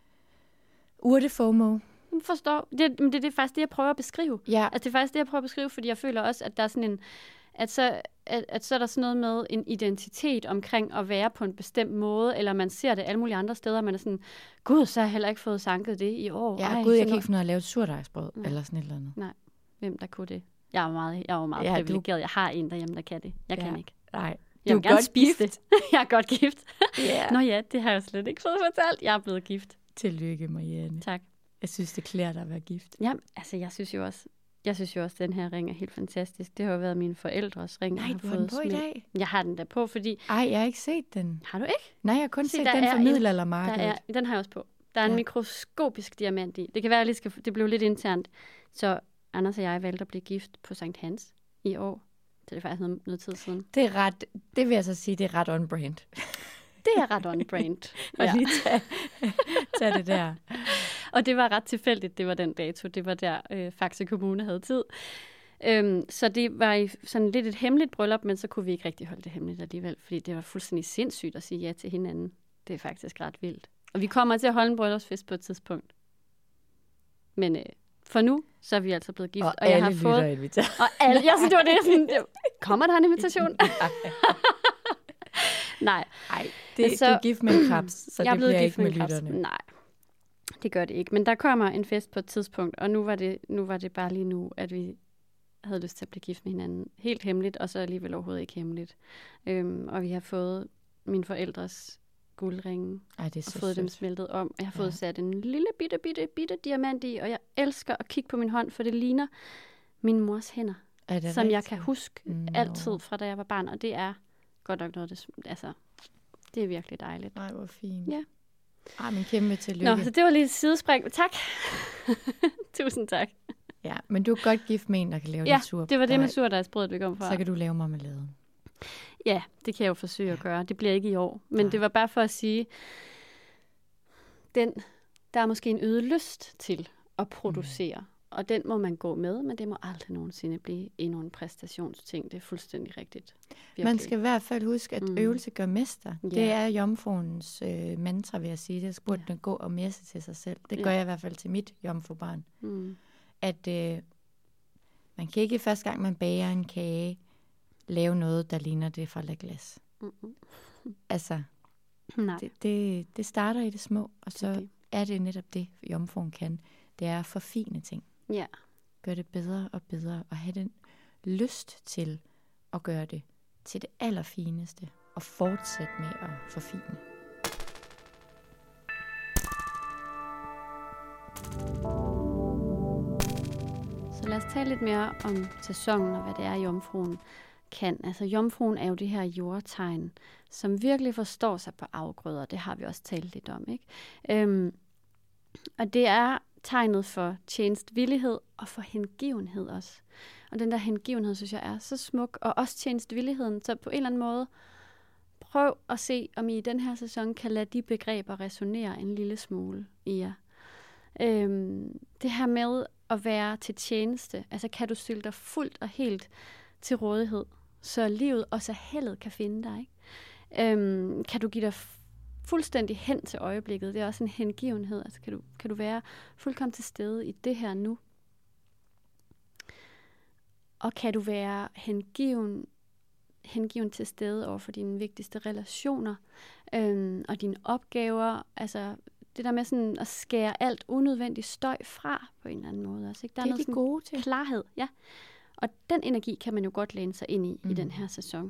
urte-FOMO. Jeg forstår. Det, men det, det er faktisk det, jeg prøver at beskrive. Ja, Altså, det er faktisk det, jeg prøver at beskrive, fordi jeg føler også, at der er sådan en... At så, at, at så er der sådan noget med en identitet omkring at være på en bestemt måde, eller man ser det alle mulige andre steder, og man er sådan, gud, så har jeg heller ikke fået sanket det i år. ja Ej, gud, jeg så kan ikke finde ud af at lave et surdejsbrød, Nej. eller sådan et eller andet. Hvem der kunne det? Jeg er jo meget, jeg er jo meget Ja, ja, du- privilegeret. Jeg har en derhjemme, der kan det. Jeg Ja. kan ikke. Nej, Jeg vil er gerne godt spise gift. det. Jeg er godt gift. Ja. Nå ja, det har jeg slet ikke fået fortalt. Jeg er blevet gift. Tillykke, Marianne. Tak. Jeg synes, det klæder dig at være gift. Jamen, altså, jeg synes jo også, jeg synes jo også, at den her ring er helt fantastisk. Det har jo været mine forældres ring. Nej, jeg har du har den på i smidt. dag. Jeg har den der på, fordi... Ej, jeg har ikke set den. Har du ikke? Nej, jeg har kun Se, set der den er fra en- middelaldermarkedet. Der er, den har jeg også på. Der er en Ja. mikroskopisk diamant i. Det kan være, at jeg lige skal, det blev lidt internt. Så Anders og jeg valgte at blive gift på Sankt Hans i år. Så det er faktisk noget, noget tid siden. Det er ret, det vil jeg så sige, det er ret on-brand. Det er ret on-brand. Og Ja. lige tage, tage det der. Og det var ret tilfældigt, det var den dato. Det var der, øh, Faxe Kommune havde tid. Øhm, så det var i sådan lidt et hemmeligt bryllup, men så kunne vi ikke rigtig holde det hemmeligt alligevel, fordi det var fuldstændig sindssygt at sige ja til hinanden. Det er faktisk ret vildt. Og vi kommer til at holde en bryllupsfest på et tidspunkt. Men øh, for nu, så er vi altså blevet gift. Og, og jeg har fået inviteret. Og alle, jeg synes, det var det. Sådan, det kommer der en invitation? Nej. Nej, det, så, du er gift med en krebs, så det bliver ikke med lytterne. Nej, det gør det ikke. Men der kommer en fest på et tidspunkt, og nu var det, nu var det bare lige nu, at vi havde lyst til at blive gift med hinanden. Helt hemmeligt, og så alligevel overhovedet ikke hemmeligt. Øhm, og vi har fået mine forældres guldringe, Ej, det er så og fået sødt. dem smeltet om. Jeg har fået Ja. sat en lille bitte, bitte, bitte diamant i, og jeg elsker at kigge på min hånd, for det ligner min mors hænder, Er det som rigtigt? jeg kan huske Nå. altid fra da jeg var barn, og det er godt nok noget, det, altså, det er virkelig dejligt. Nej, hvor fint. Ja. Ej, men kæmpe tillykke. Nå, så det var lige et sidespring. Tak. Tusind tak. Ja, men du er godt gift med en, der kan lave Ja, lidt sur. det var det med surdejsbrødet, vi kom fra. Så kan du lave marmelade. Ja, det kan jeg jo forsøge ja. at gøre. Det bliver ikke i år. Men Nej. det var bare for at sige, den, der er måske en øget lyst til at producere. Mm. Og den må man gå med, men det må aldrig nogensinde blive endnu en præstationsting. Det er fuldstændig rigtigt. Virkelig. Man skal i hvert fald huske, at Mm. øvelse gør mester. Ja. Det er jomfruens øh, mantra, vil jeg sige. Det burde ja. gå og messe til sig selv. Det gør Ja. jeg i hvert fald til mit jomfrubarn. Mm. At øh, man kan ikke første gang, man bager en kage, lave noget, der ligner det fra La Glace. Mm-mm. Altså, Nej. det, det, det starter i det små, og så Det er det. er det netop det, jomfruen kan. Det er at forfine ting. Ja. Gør det bedre og bedre, og have den lyst til at gøre det til det allerfineste, og fortsætte med at forfine. Så lad os tale lidt mere om sæsonen og hvad det er, jomfruen kan. Altså jomfruen er jo det her jordtegn, som virkelig forstår sig på afgrøder. Det har vi også talt lidt om, ikke? Øhm, og det er tegnet for tjenestvillighed og for hengivenhed også. Og den der hengivenhed, synes jeg, er så smuk. Og også tjenestvilligheden. Så på en eller anden måde, prøv at se, om I i den her sæson kan lade de begreber resonere en lille smule i jer. Øhm, det her med at være til tjeneste. Altså kan du stille dig fuldt og helt til rådighed, så livet og så heldet kan finde dig, ikke? Øhm, kan du give dig fuldstændig hen til øjeblikket? Det er også en hengivenhed. Altså kan du, kan du være fuldkommen til stede i det her nu? Og kan du være hengiven, hengiven til stede over for dine vigtigste relationer øhm, og dine opgaver? Altså det der med sådan at skære alt unødvendig støj fra på en eller anden måde også, ikke? Der Det er noget de gode til. Klarhed, ja. Og den energi kan man jo godt læne sig ind i mm. i den her sæson.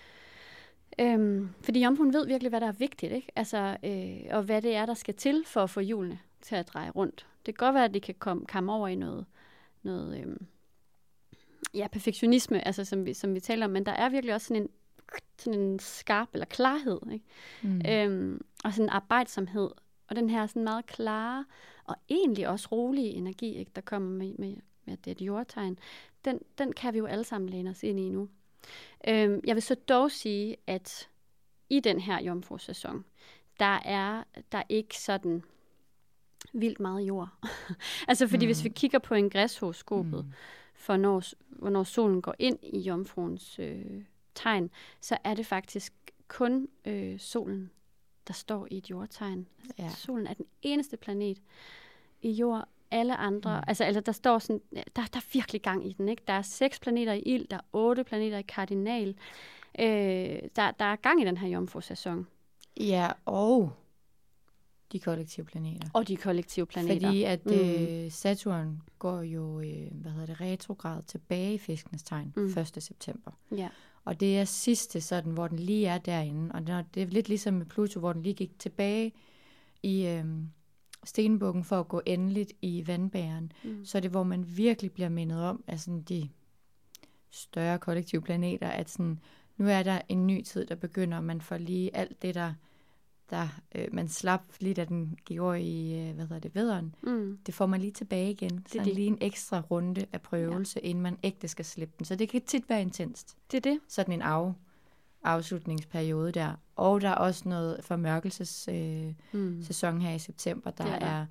Øhm, fordi jomfruen ved virkelig, hvad der er vigtigt, ikke? Altså, øh, og hvad det er, der skal til for at få hjulene til at dreje rundt. Det kan godt være, at det kan komme, komme over i noget, noget øhm, ja, perfektionisme, altså, som, vi, som vi taler om, men der er virkelig også sådan en, sådan en skarp eller klarhed, ikke? Mm. Øhm, og sådan en arbejdsomhed, og den her sådan meget klare og egentlig også rolige energi, ikke, der kommer med, med, med det jordtegn, den, den kan vi jo alle sammen læne os ind i nu. Øhm, jeg vil så dog sige, at i den her jomfru-sæson, der er der ikke sådan vildt meget jord. altså fordi mm. hvis vi kigger på en græshoroskopet, mm. for når, hvornår solen går ind i jomfruens øh, tegn, så er det faktisk kun øh, solen, der står i et jordtegn. Altså, ja. Solen er den eneste planet i jord. Alle andre, mm. altså, altså der står sådan, der, der er virkelig gang i den, ikke? Der er seks planeter i ild, der er otte planeter i kardinal. Øh, der, der er gang i den her jomfru-sæson. Ja, og de kollektive planeter. Og de kollektive planeter. Fordi at mm. øh, Saturn går jo, øh, hvad hedder det, retrograd tilbage i fiskenes tegn mm. første september. Ja. Og det er sidste sådan, hvor den lige er derinde. Og det er lidt ligesom med Pluto, hvor den lige gik tilbage i øh, stenbukken for at gå endeligt i vandbæren. Mm. Så er det, hvor man virkelig bliver mindet om, at sådan de større kollektive planeter, at sådan, nu er der en ny tid, der begynder, og man får lige alt det, der, der øh, man slap lige, da den gik over i, øh, hvad hedder det, vædderen. Mm. Det får man lige tilbage igen. Så det er lige en ekstra runde af prøvelse, ja. Inden man ægte skal slippe den. Så det kan tit være intenst. Det er det. Sådan en af, afslutningsperiode der. Og der er også noget formørkelses øh, mm. sæson her i september. Der er, er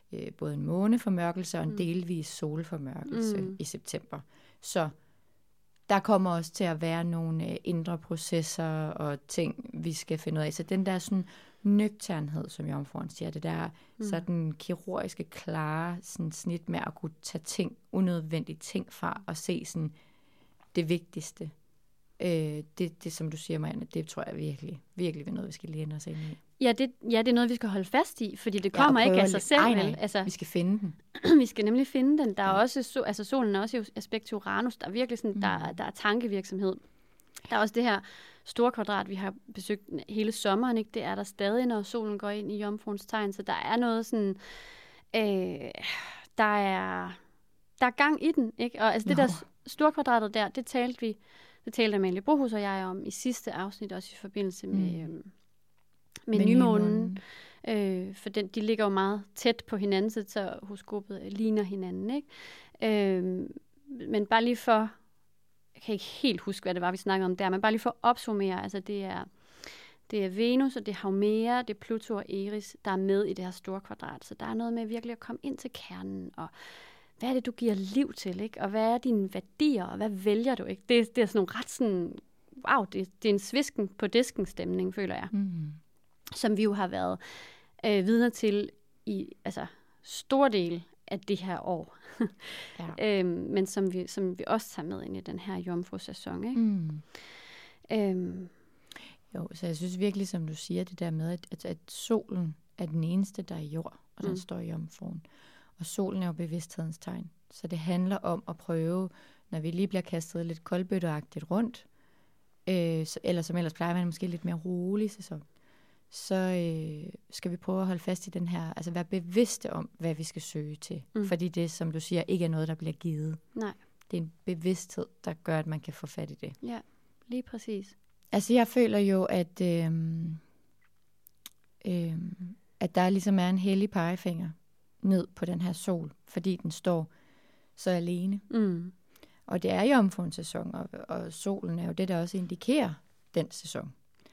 øh, både en måneformørkelse og en mm. delvis solformørkelse mm. i september. Så der kommer også til at være nogle øh, indre processer og ting, vi skal finde ud af. Så den der sådan nøgternhed, som Jomfruen siger, det der mm. sådan kirurgiske, klare sådan snit med at kunne tage ting, unødvendige ting fra og se sådan det vigtigste. Øh, det, det, som du siger, Marianne, det tror jeg virkelig, virkelig er noget, vi skal læne os ind i. Ja det, ja, det er noget, vi skal holde fast i, fordi det kommer ja, ikke af sig selv. Ej, nej. Altså, vi skal finde den. Vi skal nemlig finde den. Der er ja. også, so, altså solen er også i aspekt til Uranus. Der er virkelig sådan, mm. der, der er tankevirksomhed. Der er også det her store kvadrat, vi har besøgt hele sommeren, ikke? Det er der stadig, når solen går ind i Jomfruens tegn. Så der er noget sådan, øh, der er, der er gang i den, ikke? Og altså det Nå. der store kvadratet der, det talte vi, det talte Amalie Brohus og jeg om i sidste afsnit, også i forbindelse med, mm. øh, med, med nymånen. Øh, for den, de ligger jo meget tæt på hinanden, så horoskopet ligner hinanden, ikke? Øh, men bare lige for, jeg kan ikke helt huske, hvad det var, vi snakkede om der, men bare lige for at opsummere, altså det er, det er Venus, og det er Haumea, det er Pluto og Eris, der er med i det her store kvadrat. Så der er noget med virkelig at komme ind til kernen, og hvad er det, du giver liv til, ikke? Og hvad er dine værdier, og hvad vælger du, ikke? Det, det er sådan nogle ret sådan, wow, det, det er en svisken på disken stemning, føler jeg. Mm. Som vi jo har været øh, vidner til i, altså, stor del af det her år. Ja. øhm, men som vi, som vi også tager med ind i den her jomfru-sæson, ikke? Mm. Øhm. Jo, så jeg synes virkelig, som du siger, det der med, at, at, at solen er den eneste, der er i jord, og den mm. står i jomfruen. Og solen er jo bevidsthedens tegn. Så det handler om at prøve, når vi lige bliver kastet lidt koldbøtteagtigt rundt, øh, så, eller som ellers plejer man måske lidt mere rolig sæson, så øh, skal vi prøve at holde fast i den her, altså være bevidste om, hvad vi skal søge til. Mm. Fordi det, som du siger, ikke er noget, der bliver givet. Nej. Det er en bevidsthed, der gør, at man kan få fat i det. Ja, lige præcis. Altså jeg føler jo, at, øh, øh, at der ligesom er en hellig pegefinger ned på den her sol, fordi den står så alene. Mm. Og det er Jomfruens sæson, og, og solen er jo det, der også indikerer den sæson.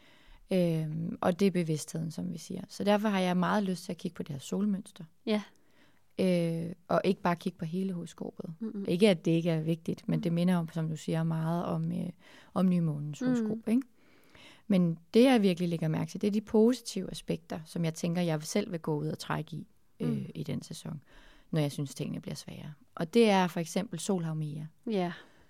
Øhm, og det er bevidstheden, som vi siger. Så derfor har jeg meget lyst til at kigge på det her solmønster. Ja. Øh, og ikke bare kigge på hele horoskopet. Mm-hmm. Ikke at det ikke er vigtigt, men det minder om, som du siger, meget om, øh, om nymånens horoskop. Mm. Ikke? Men det, jeg virkelig lægger mærke til, det er de positive aspekter, som jeg tænker, jeg selv vil gå ud og trække i øh, mm. i den sæson, når jeg synes, tingene bliver svære. Og det er for eksempel Sol Haumea. Yeah.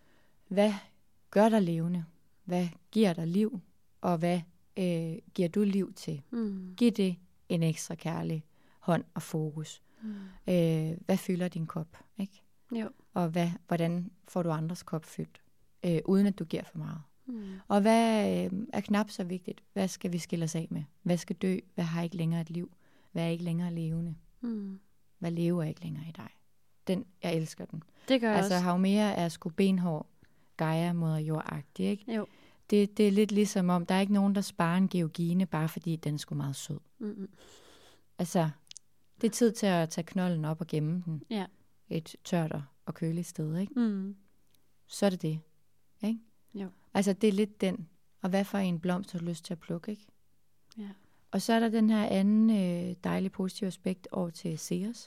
Hvad gør dig levende? Hvad giver dig liv? Og hvad øh, giver du liv til? Mm. Giv det en ekstra kærlig hånd og fokus. Mm. Øh, hvad fylder din kop? Ikke? Jo. Og hvad, hvordan får du andres kop fyldt? Øh, uden at du giver for meget. Mm. Og hvad øh, er knap så vigtigt? Hvad skal vi skille os af med? Hvad skal dø? Hvad har ikke længere et liv? Hvad er ikke længere levende? Mm. Hvad lever ikke længere i dig? Den, jeg elsker den. Det gør jeg altså, også. Haumea er sgu benhård, Gaia moder jordagtig, ikke? Jo. Det, det er lidt ligesom om, der er ikke nogen, der sparer en georgine, bare fordi den er sgu meget sød. Mm-hmm. Altså, det er tid til at tage knolden op og gemme den. Ja. Et tørt og køligt sted, ikke? Mm. Så er det det, ikke? Jo. Altså, det er lidt den. Og hvad for en blomst har du lyst til at plukke, ikke? Ja. Og så er der den her anden øh, dejlige positive aspekt over til Ceres,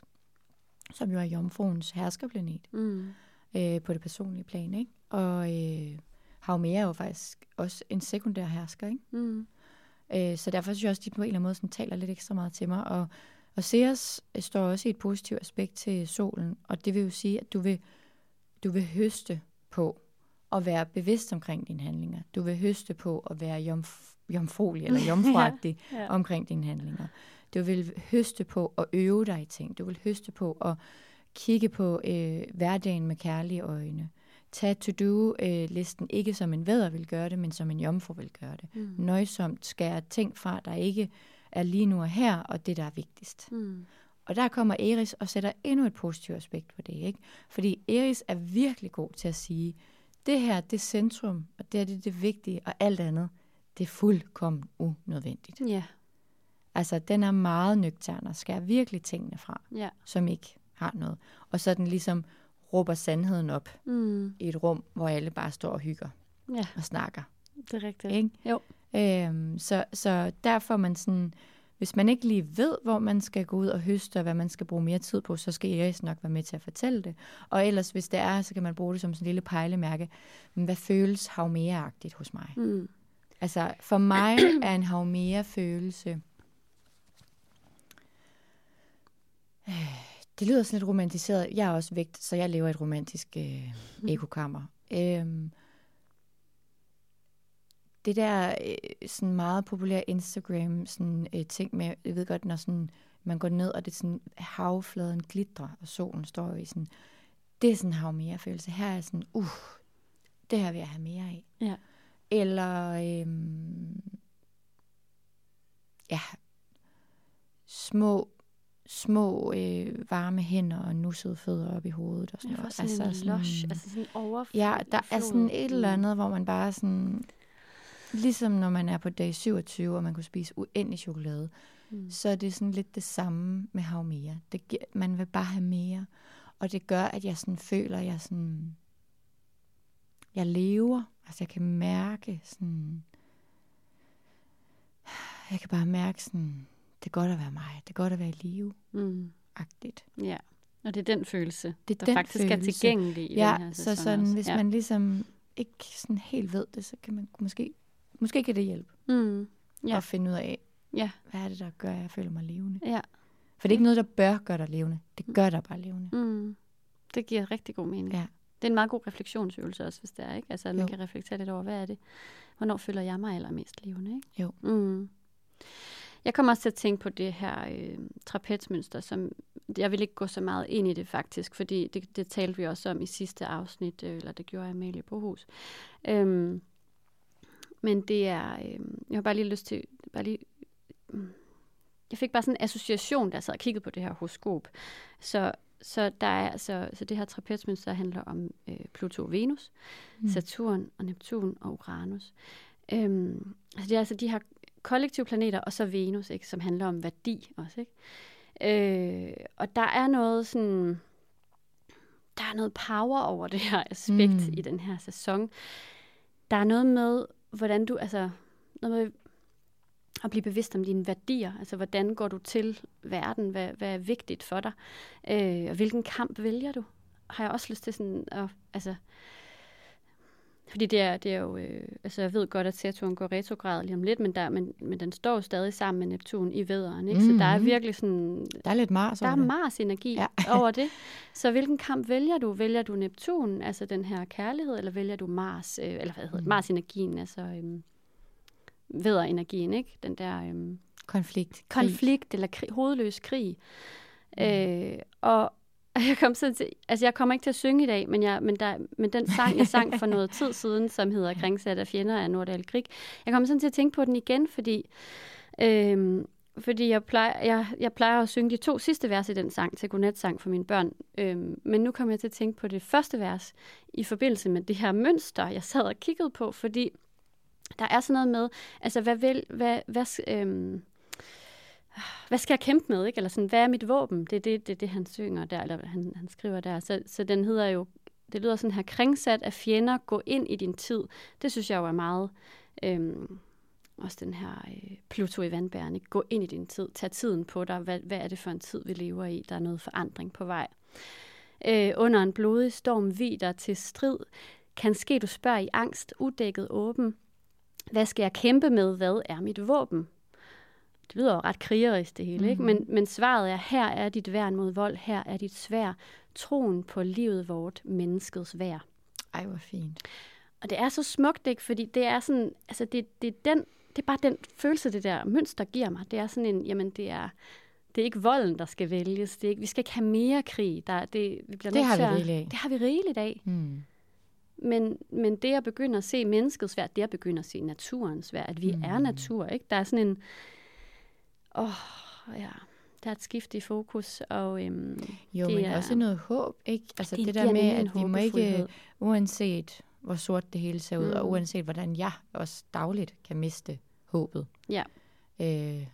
som jo er Jomfruens herskerplanet mm. øh, på det personlige plan, ikke? Og øh, Haumea er jo faktisk også en sekundær hersker, ikke? Mm. Øh, så derfor synes jeg også, at de på en eller anden måde sådan, taler lidt ekstra meget til mig. Og, og Ceres står også i et positivt aspekt til solen, og det vil jo sige, at du vil, du vil høste på at være bevidst omkring dine handlinger. Du vil høste på at være jomf- jomfruelig eller jomfruagtig ja, ja. omkring dine handlinger. Du vil høste på at øve dig i ting. Du vil høste på at kigge på øh, hverdagen med kærlige øjne. Tag to-do-listen ikke som en vædder vil gøre det, men som en jomfru vil gøre det. Mm. Nøjsomt skære ting fra, der ikke er lige nu og her, og det, der er vigtigst. Mm. Og der kommer Eris og sætter endnu et positivt aspekt på det, ikke? Fordi Eris er virkelig god til at sige, det her, det er centrum, og det er det, det vigtige, og alt andet, det er fuldkommen unødvendigt. Ja. Yeah. Altså, den er meget nøgtern og skærer virkelig tingene fra, yeah. som ikke har noget. Og så den ligesom råber sandheden op mm. i et rum, hvor alle bare står og hygger yeah. og snakker. Det er rigtigt. Ikke? Jo. Øhm, så, så der får man sådan hvis man ikke lige ved, hvor man skal gå ud og høste, og hvad man skal bruge mere tid på, så skal Iris nok være med til at fortælle det. Og ellers, hvis det er, så kan man bruge det som sådan en lille pejlemærke. Men hvad føles havmea-agtigt hos mig? Mm. Altså, for mig er en havmea-følelse... Det lyder sådan lidt romantiseret. Jeg er også vægt, så jeg lever i et romantisk øh, ekokammer. Øhm, det der øh, sådan meget populære Instagram sådan, øh, ting med, jeg ved godt, når sådan, man går ned, og det er sådan, havfladen glitrer, og solen står i sådan, det er sådan en havmea-følelse. Her er sådan, uh, det her vil jeg have mere af. Ja. Eller, øhm, ja, små, små øh, varme hænder og nussede fødder op i hovedet. Og sådan ja, noget. sådan altså, en sådan, lush, altså sådan overflod. Ja, der er sådan et eller andet, hvor man bare sådan, ligesom når man er på dag syvogtyve, og man kunne spise uendelig chokolade, mm. så er det sådan lidt det samme med havmea. Det giver, man vil bare have mere, og det gør, at jeg sådan føler, at jeg sådan, jeg lever, altså jeg kan mærke sådan, jeg kan bare mærke sådan, det er godt at være mig, det er godt at være i live, mm. agtigt. Ja, og det er den følelse, det er der den faktisk følelse. er tilgængelig i ja, den her så sæson sådan, også. hvis ja. man ligesom ikke sådan helt ved det, så kan man måske, måske kan det hjælpe mm. ja. at finde ud af, ja. hvad er det, der gør, at jeg føler mig levende. Ja. For det er ikke noget, der bør gøre dig levende. Det gør dig bare levende. Mm. Det giver rigtig god mening. Ja. Det er en meget god refleksionsøvelse også, hvis det er, ikke? Altså, at man jo. kan reflektere lidt over, hvad er det? Hvornår føler jeg mig allermest levende, ikke? Jo. Mm. Jeg kommer også til at tænke på det her øh, trapezmønster, som jeg vil ikke gå så meget ind i det faktisk, fordi det, det talte vi også om i sidste afsnit, øh, eller det gjorde Amalie Bohus. Øhm, men det er, øh, jeg har bare lige lyst til, bare lige, øh, jeg fik bare sådan en association, da jeg sad og kiggede på det her horoskop. Så Så, der er, altså, så det her trapezmønster handler om øh, Pluto og Venus, mm. Saturn og Neptun og Uranus. Øhm, altså det er altså de her kollektive planeter, og så Venus, ikke, som handler om værdi også. Ikke? Øh, og der er noget sådan, der er noget power over det her aspekt mm. i den her sæson. Der er noget med, hvordan du, altså, noget med at blive bevidst om dine værdier. Altså, hvordan går du til verden? Hvad, hvad er vigtigt for dig? Øh, og hvilken kamp vælger du? Har jeg også lyst til sådan at, altså, fordi det er, det er jo, øh, altså jeg ved godt, at Saturn går retrograd lige om lidt, men, der, men, men den står jo stadig sammen med Neptun i vædderen, ikke? Mm-hmm. Så der er virkelig sådan... Der er lidt Mars Der er det. Mars-energi ja. over det. Så hvilken kamp vælger du? Vælger du Neptun, altså den her kærlighed, eller vælger du Mars, øh, eller hvad hedder det, mm. Mars-energien, altså øh, vædderenergien, ikke? Den der... Øh, konflikt. Konflikt, eller krig, hovedløs krig. Mm. Øh, og Jeg, kom sådan til, altså jeg kommer ikke til at synge i dag, men, jeg, men, der, men den sang, jeg sang for noget tid siden, som hedder Kringsat af fjender af Nordahl Grieg, jeg kommer sådan til at tænke på den igen, fordi, øhm, fordi jeg, plejer, jeg, jeg plejer at synge de to sidste vers i den sang til godnatsang for mine børn. Øhm, men nu kommer jeg til at tænke på det første vers i forbindelse med det her mønster, jeg sad og kiggede på, fordi der er sådan noget med, altså hvad vil, hvad, hvad, øhm, hvad skal jeg kæmpe med, ikke? Eller sådan, hvad er mit våben? Det er det, det, det, han synger der, eller han, han skriver der. Så, så den hedder jo, det lyder sådan her, kringsat af fjender, gå ind i din tid. Det synes jeg jo er meget, øhm, også den her øh, Pluto i vandbæren, ikke? Gå ind i din tid, tag tiden på dig. Hvad, hvad er det for en tid, vi lever i? Der er noget forandring på vej. Øh, under en blodig storm, vider til strid. Kan ske, du spørger i angst, udækket åben. Hvad skal jeg kæmpe med? Hvad er mit våben? Det lyder jo ret krigerisk det hele, mm-hmm. ikke? Men, men svaret er, her er dit værn mod vold, her er dit svær, troen på livet vort, menneskets vær. Ej, hvor fint. Og det er så smukt, ikke? Fordi det er sådan, altså det, det, er den, det er bare den følelse, det der mønster giver mig. Det er sådan en, jamen det er, det er ikke volden, der skal vælges. Det er ikke, vi skal ikke have mere krig. Der, det, vi bliver det har vi at, rigeligt af. Det har vi rigeligt af. Mm. Men, men det at begynde at se menneskets vær, det at begynde at se naturens vær, at vi mm. er natur, ikke? Der er sådan en Åh, oh, ja. Der er et skift i fokus, og øhm, jo, det men er, også noget håb, ikke? Altså det, det der med, at vi må ikke, uanset hvor sort det hele ser ud, mm. og uanset hvordan jeg også dagligt kan miste håbet. Ja. Øh,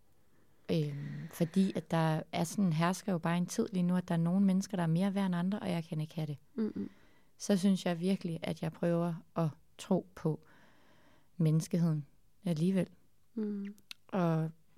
øh, fordi at der er sådan, hersker jo bare en tid lige nu, at der er nogle mennesker, der er mere værd end andre, og jeg kan ikke have det. Mm-mm. Så synes jeg virkelig, at jeg prøver at tro på menneskeheden alligevel. Mm. Og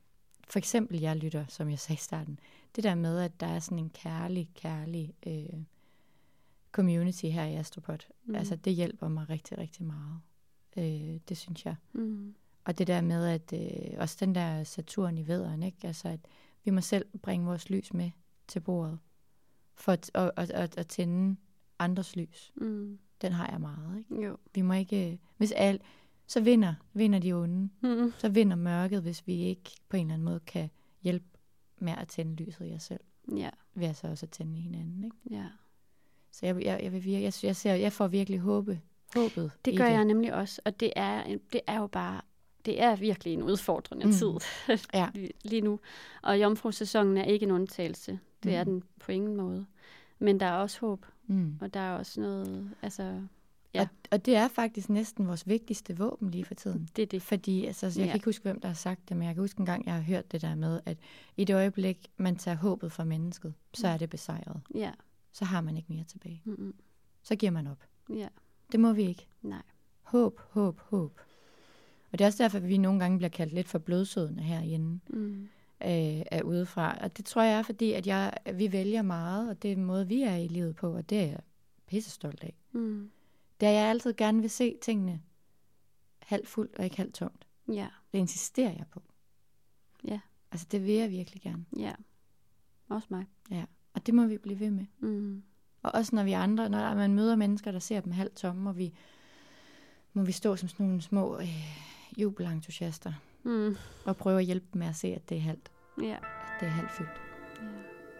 for eksempel jeg lytter, som jeg sagde i starten, det der med, at der er sådan en kærlig, kærlig øh, community her i Astropod. Mm. Altså, det hjælper mig rigtig, rigtig meget. Øh, det synes jeg. Mm. Og det der med, at øh, også den der Saturn i vædderen, ikke? Altså, at vi må selv bringe vores lys med til bordet, for at, at, at, at, at tænde andres lys. Mm. Den har jeg meget, ikke? Jo. Vi må ikke, hvis alt, så vinder, vinder de onde. Mm. Så vinder mørket, hvis vi ikke på en eller anden måde kan hjælpe med at tænde lyset i os selv. Ja. Ved at så også at tænde i hinanden, ikke? Ja. Så jeg, jeg, jeg, vil virke, jeg, jeg, ser, jeg får virkelig håbe, håbet det gør det. Jeg nemlig også, og det er, det er jo bare, det er virkelig en udfordrende mm. tid ja. lige nu. Og jomfru-sæsonen er ikke en undtagelse. Det mm. er den på ingen måde. Men der er også håb, mm. og der er også noget, altså... Ja. Og, og det er faktisk næsten vores vigtigste våben lige for tiden. Det er det. Fordi, altså, jeg ja. kan ikke huske, hvem der har sagt det, men jeg kan huske en gang, jeg har hørt det der med, at i det øjeblik, man tager håbet fra mennesket, så er det besejret. Ja. Så har man ikke mere tilbage. Mm-mm. Så giver man op. Ja. Det må vi ikke. Nej. Håb, håb, håb. Og det er også derfor, at vi nogle gange bliver kaldt lidt for blødsødende herinde. Mm. Øh, er udefra. Og det tror jeg er, fordi at jeg, at vi vælger meget, og det er en måde, vi er i livet på, og det er jeg pissestolt af. Mm. Det er, jeg altid gerne vil se tingene halvt fuldt og ikke halvt tomt. Ja. Det insisterer jeg på. Ja. Altså, det vil jeg virkelig gerne. Ja. Også mig. Ja. Og det må vi blive ved med. Mm. Og også når vi andre, når man møder mennesker, der ser dem halvt tomme, og vi må vi stå som sådan nogle små øh, jubelentusiaster. Mm. Og prøve at hjælpe dem med at se, at det er halvt. Ja. At det er halvt fyldt. Ja.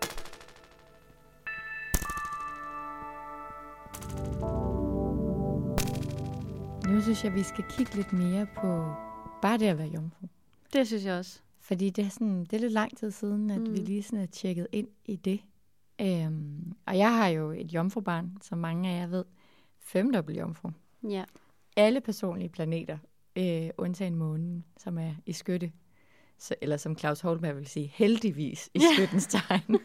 Nu synes jeg, vi skal kigge lidt mere på bare det at være jomfru. Det synes jeg også. Fordi det er, sådan, det er lidt lang tid siden, at mm. vi lige sådan er tjekket ind i det. Øhm, og jeg har jo et jomfrubarn, som mange af jer ved. Femdobbelt jomfru. Ja. Alle personlige planeter, øh, undtagen månen, som er i skytte. Så, eller som Claus Holberg vil sige, heldigvis i skyttens tegn.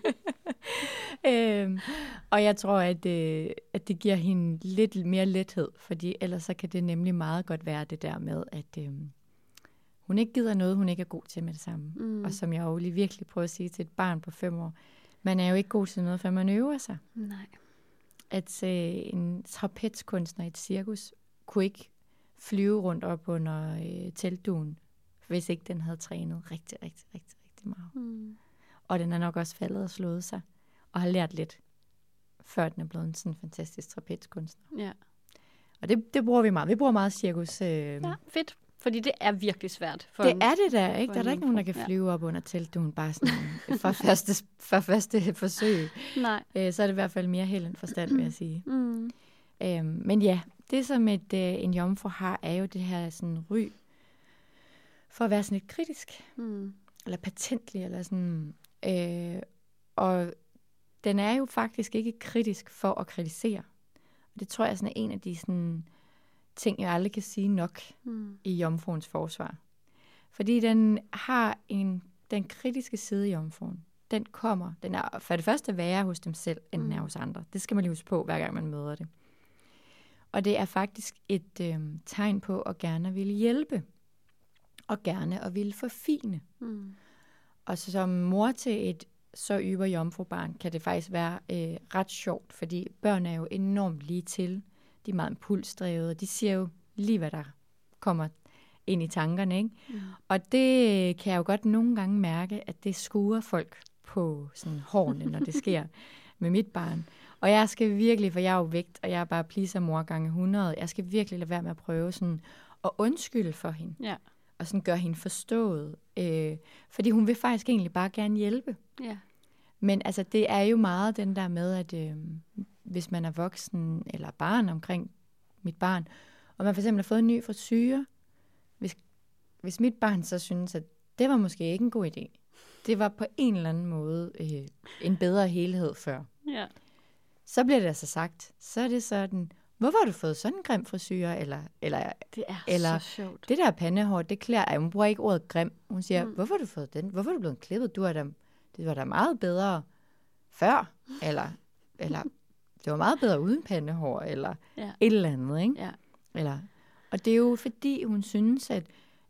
øhm, og jeg tror, at, øh, at det giver hende lidt mere lethed, fordi ellers så kan det nemlig meget godt være det der med, at øh, hun ikke gider noget, hun ikke er god til med det samme. Mm. Og som jeg jo lige virkelig prøver at sige til et barn på fem år, man er jo ikke god til noget, før man øver sig. Nej. At øh, en trapezkunstner i et cirkus kunne ikke flyve rundt op under øh, teltduen, hvis ikke den havde trænet rigtig, rigtig, rigtig, rigtig meget. Mm. Og den er nok også faldet og slået sig, og har lært lidt, før den er blevet en sådan fantastisk trapezkunstner. Ja. Og det, det bruger vi meget. Vi bruger meget cirkus. Øh... Ja, fedt. Fordi det er virkelig svært. For det en, er det der, ikke? Der er der ikke nogen, der kan flyve ja. op under teltduen, bare sådan for første, for første forsøg. Nej. Øh, så er det i hvert fald mere held end forstand, vil jeg sige. Mm. Øh, men ja, det som et, øh, en jomfru har, er jo det her sådan ry for at være sådan lidt kritisk. Mm. Eller patentlig, eller sådan. Øh, og den er jo faktisk ikke kritisk for at kritisere. Og det tror jeg sådan er en af de sådan ting, jeg aldrig kan sige nok mm. i jomfruens forsvar. Fordi den har en, den kritiske side i jomfruen. Den kommer, den er for det første værre hos dem selv, end mm. den er hos andre. Det skal man lige huske på, hver gang man møder det. Og det er faktisk et øh, tegn på at gerne ville hjælpe. Og gerne at ville forfine. Mm. Og så som mor til et så yber jomfrubarn, kan det faktisk være øh, ret sjovt, fordi børn er jo enormt lige til. De er meget impulsdrevet, og de siger jo lige, hvad der kommer ind i tankerne, ikke? Mm. Og det kan jeg jo godt nogle gange mærke, at det skuer folk på sådan hårene, når det sker med mit barn. Og jeg skal virkelig, for jeg er jo vægt, og jeg er bare pleaser mor gange hundrede, jeg skal virkelig lade være med at prøve sådan at undskylde for hende. Ja. Og sådan gøre hende forstået. Øh, fordi hun vil faktisk egentlig bare gerne hjælpe. Ja. Men altså, det er jo meget den der med, at øh, hvis man er voksen eller barn omkring mit barn, og man for eksempel har fået en ny frisyre, hvis, hvis mit barn så synes, at det var måske ikke en god idé. Det var på en eller anden måde øh, en bedre helhed før. Ja. Så bliver det altså sagt. Så er det sådan, hvorfor har du fået sådan en grim frisyre? Eller, eller, det er eller, så sjovt. Det der pandehår, det klæder ej, hun bruger ikke ordet grim. Hun siger, mm. hvorfor har du fået den? Hvorfor er du blevet klippet? Du er da, det var da meget bedre før. Eller, eller det var meget bedre uden pandehår. Eller ja. et eller andet, ikke? Ja. Eller, og det er jo fordi, hun synes, at,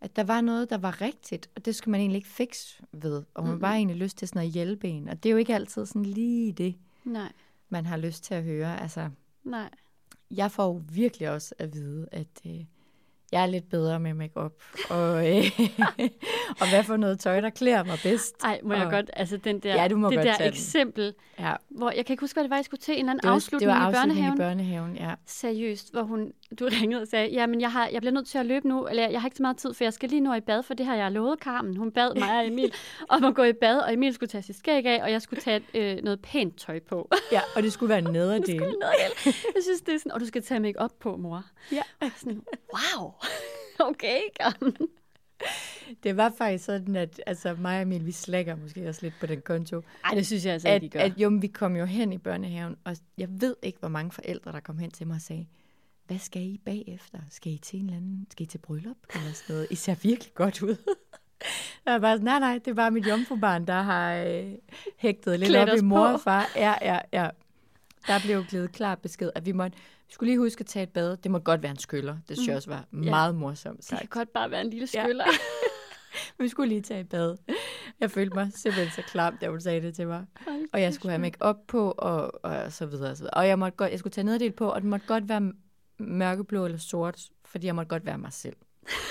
at der var noget, der var rigtigt, og det skulle man egentlig ikke fikse ved, og man Mm-mm. bare egentlig lyst til sådan at hjælpe en, og det er jo ikke altid sådan lige det, Nej, man har lyst til at høre. Altså, nej. jeg får jo virkelig også at vide, at øh, jeg er lidt bedre med make-up, og, øh, og hvad for noget tøj, der klæder mig bedst. Ej, må jeg og, godt, altså den der, Ja, du må det godt der tage den. eksempel, Ja, hvor jeg kan ikke huske, hvad det var, jeg skulle til, en eller anden det var, afslutning, det var i afslutning børnehaven. i børnehaven, ja. Seriøst, hvor hun, du ringede og sagde, ja, men jeg, har, jeg bliver nødt til at løbe nu, eller jeg har ikke så meget tid, for jeg skal lige nå i bad, for det har jeg lovet Carmen. Hun bad mig og Emil om at gå i bad, og Emil skulle tage sit skæg af, og jeg skulle tage øh, noget pænt tøj på. Ja, og det skulle være en nederdel. Det skulle være nederdel. Jeg synes, det er sådan, og du skal tage make op på, mor. Ja. Og sådan, wow, okay, Carmen. Det var faktisk sådan, at altså, mig og Emil, vi slækker måske også lidt på den konto. Ej, det synes jeg altså At, ikke, de gør. at jo, vi kom jo hen i børnehaven, og jeg ved ikke, hvor mange forældre, der kom hen til mig og sagde, hvad skal I bagefter? Skal I til en eller anden, skal I til bryllup eller sådan noget? I ser virkelig godt ud. Jeg var bare sådan, nej, nej, det er bare mit jomfrubarn, der har øh, hægtet lidt Klædt op os i mor på. og far. Ja, ja, ja. Der blev givet klar besked, at vi måtte, vi skulle lige huske at tage et bad. Det må godt være en skyller. Det synes jeg også var meget morsomt Det sagt. kan godt bare være en lille Ja. skyller. Vi skulle lige tage et bad. Jeg følte mig simpelthen så klam, da hun sagde det til mig. Og jeg skulle have make-up på, og, og så videre og så videre. Og jeg, måtte godt, jeg skulle tage nederdel på, og det måtte godt være mørkeblå eller sort, fordi jeg måtte godt være mig selv.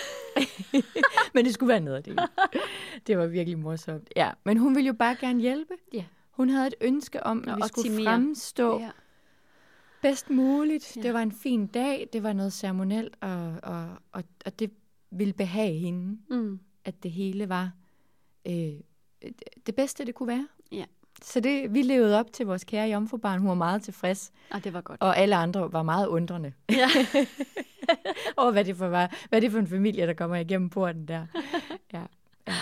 Men det skulle være nederdel. Det var virkelig morsomt. Ja, men hun ville jo bare gerne hjælpe. Ja. Hun havde et ønske om, at Og vi skulle optimere. fremstå Ja. bedst muligt. Ja. Det var en fin dag, det var noget ceremonielt, og, og, og, og det ville behage hende, Mm. at det hele var øh, det bedste, det kunne være. Ja. Så det, vi levede op til vores kære jomfrubarn. Hun var meget tilfreds, Og det var godt. og alle andre var meget undrende Ja. over, hvad det, for var, hvad det er for en familie, der kommer igennem porten der. Ja, ja.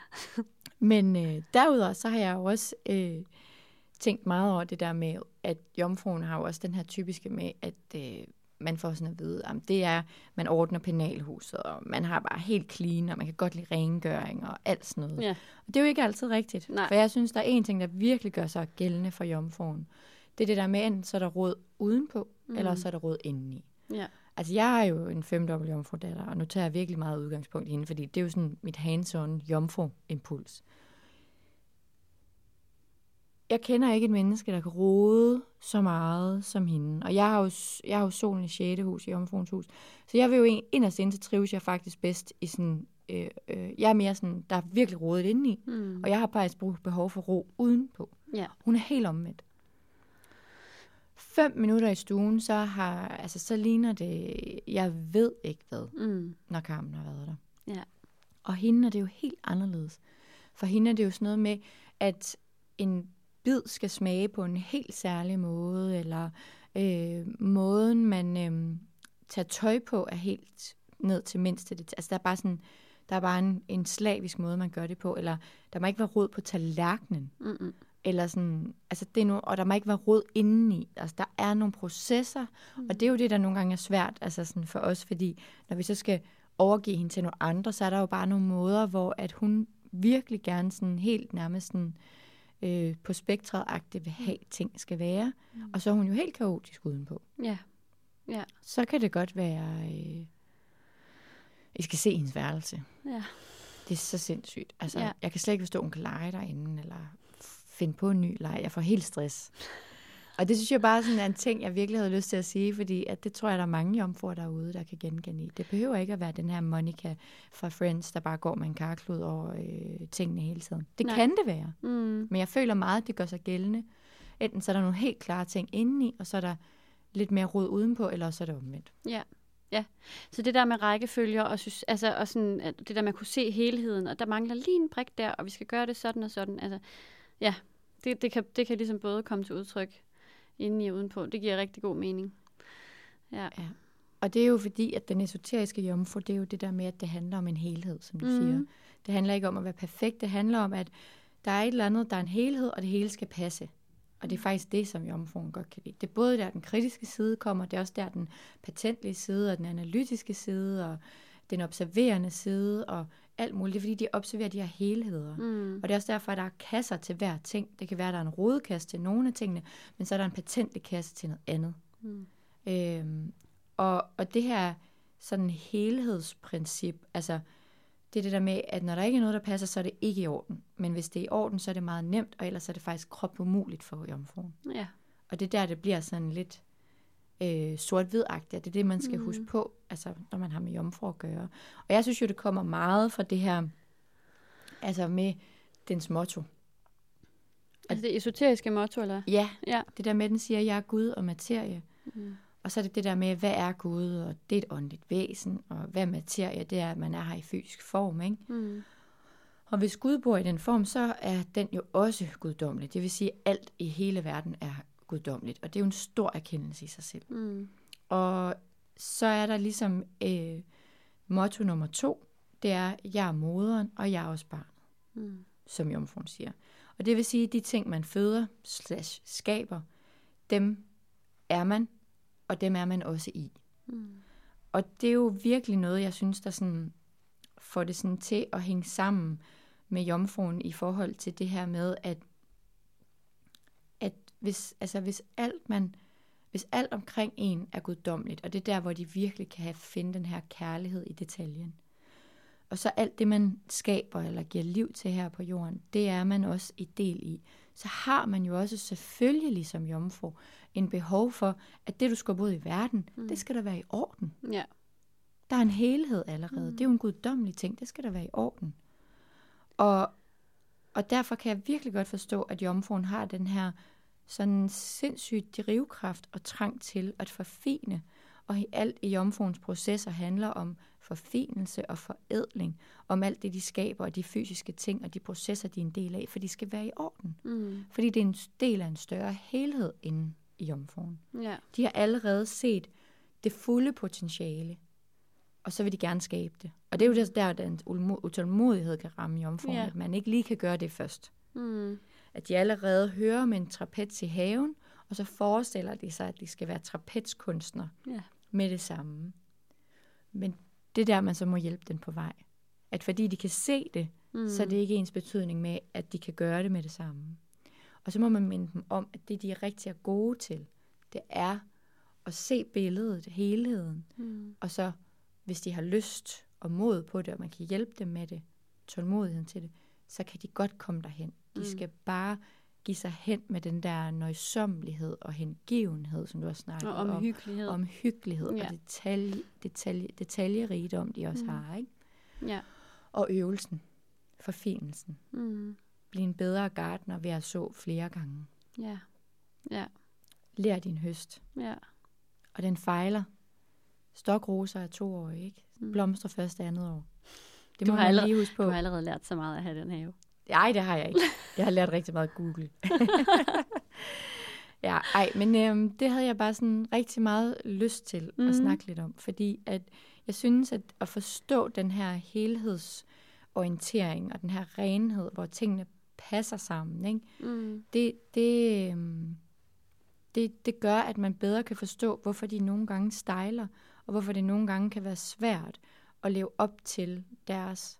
Men øh, derudover, så har jeg jo også øh, tænkt meget over det der med, at jomfruen har jo også den her typiske med, at øh, man får sådan at vide, at det er, man ordner penalhuset, og man har bare helt clean, og man kan godt lide rengøring og alt sådan noget. Ja. Og det er jo ikke altid rigtigt, Nej. for jeg synes, der er en ting, der virkelig gør sig gældende for jomfruen. Det er det der med, enten så er der råd udenpå, mm. eller så er der råd indeni. Ja. Altså, jeg har jo en femdobbelt jomfrudatter, og nu tager jeg virkelig meget udgangspunkt i hende, fordi det er jo sådan mit hands-on jomfru-impuls. Jeg kender ikke et menneske, der kan rode så meget som hende. Og jeg har jo, jeg har jo solen i sjette hus, i jomfruens hus. Så jeg vil jo inderst inde, så trives jeg faktisk bedst i sådan... Øh, øh, jeg er mere sådan, der er virkelig rodet indeni. Mm. Og jeg har faktisk behov for ro udenpå. Ja. Hun er helt omvendt. Fem minutter i stuen, så har, altså så ligner det, jeg ved ikke hvad, Mm. når Carmen har været der. Ja. Og hende er det jo helt anderledes. For hende er det jo sådan noget med, at en bid skal smage på en helt særlig måde, eller øh, måden, man øh, tager tøj på, er helt ned til mindste det. Altså der er bare sådan, der er bare en, en slavisk måde, man gør det på, eller der må ikke være rod på tallerkenen. Mm-mm. Eller sådan, altså det er no, og der må ikke være rod indeni. Altså der er nogle processer, mm. og det er jo det, der nogle gange er svært altså sådan for os, fordi når vi så skal overgive hende til nogle andre, så er der jo bare nogle måder, hvor at hun virkelig gerne sådan helt nærmest sådan, øh, på spektret-agtigt vil have ting skal være. Mm. Og så er hun jo helt kaotisk udenpå. Ja. Ja. Så kan det godt være, øh, I skal se hendes værelse. Ja. Det er så sindssygt. Altså, Ja. jeg kan slet ikke forstå, at hun kan lege derinde, eller finde på en ny leg. Jeg får helt stress. Og det synes jeg bare sådan er en ting, jeg virkelig havde lyst til at sige, fordi at det tror jeg, der er mange jomfruer derude, der kan genkende i. Det behøver ikke at være den her Monica fra Friends, der bare går med en karklud over øh, tingene hele tiden. Det Nej. kan det være. Mm. Men jeg føler meget, at det gør sig gældende. Enten så er der nogle helt klare ting indeni, og så er der lidt mere rod udenpå, eller så er det omvendt. Ja. Ja, så det der med rækkefølger, og, synes, altså, og sådan, at det der med at kunne se helheden, og der mangler lige en prik der, og vi skal gøre det sådan og sådan. Altså, ja, det, det, kan, det kan ligesom både komme til udtryk indeni og udenpå. Det giver rigtig god mening. Ja. Ja. Og det er jo fordi, at den esoteriske jomfru, det er jo det der med, at det handler om en helhed, som du mm. siger. Det handler ikke om at være perfekt, det handler om, at der er et eller andet, der er en helhed, og det hele skal passe. Og det er faktisk det, som jomfruen godt kan lide. Det er både der, den kritiske side kommer, det er også der, den patentlige side, og den analytiske side, og den observerende side, og alt muligt. Det er fordi, de observerer de her helheder. Mm. Og det er også derfor, at der er kasser til hver ting. Det kan være, at der er en rodekasse til nogle af tingene, men så er der en patentlig kasse til noget andet. Mm. Øhm, og, og det her sådan helhedsprincip, altså det er det der med, at når der ikke er noget, der passer, så er det ikke i orden. Men hvis det er i orden, så er det meget nemt, og ellers er det faktisk kropumuligt for jomfruen. Ja. Og det er der, det bliver sådan lidt øh, sort-hvid-agtigt. Det er det, man skal mm. huske på, altså, når man har med jomfru at gøre. Og jeg synes jo, det kommer meget fra det her, altså med dens motto. Altså det esoteriske motto, eller? Ja, ja. Det der med, den siger, jeg er Gud og materie. Mm. Og så er det det der med, hvad er Gud, og det er et åndeligt væsen, og hvad er materie, det er, at man er her i fysisk form, ikke? Mm. Og hvis Gud bor i den form, så er den jo også guddommelig. Det vil sige, at alt i hele verden er guddommeligt, og det er jo en stor erkendelse i sig selv. Mm. Og så er der ligesom øh, motto nummer to, det er, jeg er moderen, og jeg er også barnet, mm. som jomfruen siger. Og det vil sige, at de ting, man føder, slash skaber, dem er man, og dem er man også i. Mm. Og det er jo virkelig noget, jeg synes, der sådan får det sådan til at hænge sammen med jomfruen i forhold til det her med, at, at hvis, altså hvis, alt man, hvis alt omkring en er guddommeligt, og det er der, hvor de virkelig kan have, finde den her kærlighed i detaljen. Og så alt det, man skaber eller giver liv til her på jorden, det er man også i del i. Så har man jo også selvfølgelig ligesom jomfru en behov for, at det, du skubber ud i verden, mm. det skal der være i orden. Ja. Der er en helhed allerede. Mm. Det er jo en guddommelig ting. Det skal der være i orden. Og, og derfor kan jeg virkelig godt forstå, at jomfruen har den her sådan sindssygt drivkraft og trang til at forfine. Og alt i jomfruens processer handler om forfinelse og forædling, om alt det, de skaber, og de fysiske ting, og de processer, de er en del af, for de skal være i orden. Mm. Fordi det er en del af en større helhed inde i jomfruen. Ja. De har allerede set det fulde potentiale, og så vil de gerne skabe det. Og det er jo der, der en utålmodighed kan ramme jomfruen, ja. At man ikke lige kan gøre det først. Mm. At de allerede hører med en trapez i haven, og så forestiller de sig, at de skal være trapezkunstner ja. Med det samme. Men det er der, man så må hjælpe den på vej. At fordi de kan se det, mm. så er det ikke ens betydning med, at de kan gøre det med det samme. Og så må man minde dem om, at det, de er rigtig gode til, det er at se billedet, helheden, mm. og så, hvis de har lyst og mod på det, og man kan hjælpe dem med det, tålmodigheden til det, så kan de godt komme derhen. De mm. skal bare give sig hen med den der nøjsommelighed og hengivenhed, som du har snakket om. Og omhyggelighed. Om, omhyggelighed ja. Og detalje, detalje, detaljerigdom, de også mm. har, ikke? Ja. Og øvelsen, forfinelsen. Mm. Bliv en bedre gartner ved at så flere gange. Ja. Ja. Lær din høst. Ja. Og den fejler. Stokroser er to år, ikke? Blomster først andet år. Det du må man allerede, lige huske på. Du har allerede lært så meget at have den have. Nej, det har jeg ikke. Jeg har lært rigtig meget Google. ja, ej, men øhm, det havde jeg bare sådan rigtig meget lyst til mm. at snakke lidt om. Fordi at jeg synes, at at forstå den her helhedsorientering og den her renhed, hvor tingene passer sammen, ikke? Mm. Det, det, øhm, det, det gør, at man bedre kan forstå, hvorfor de nogle gange stejler, og hvorfor det nogle gange kan være svært at leve op til deres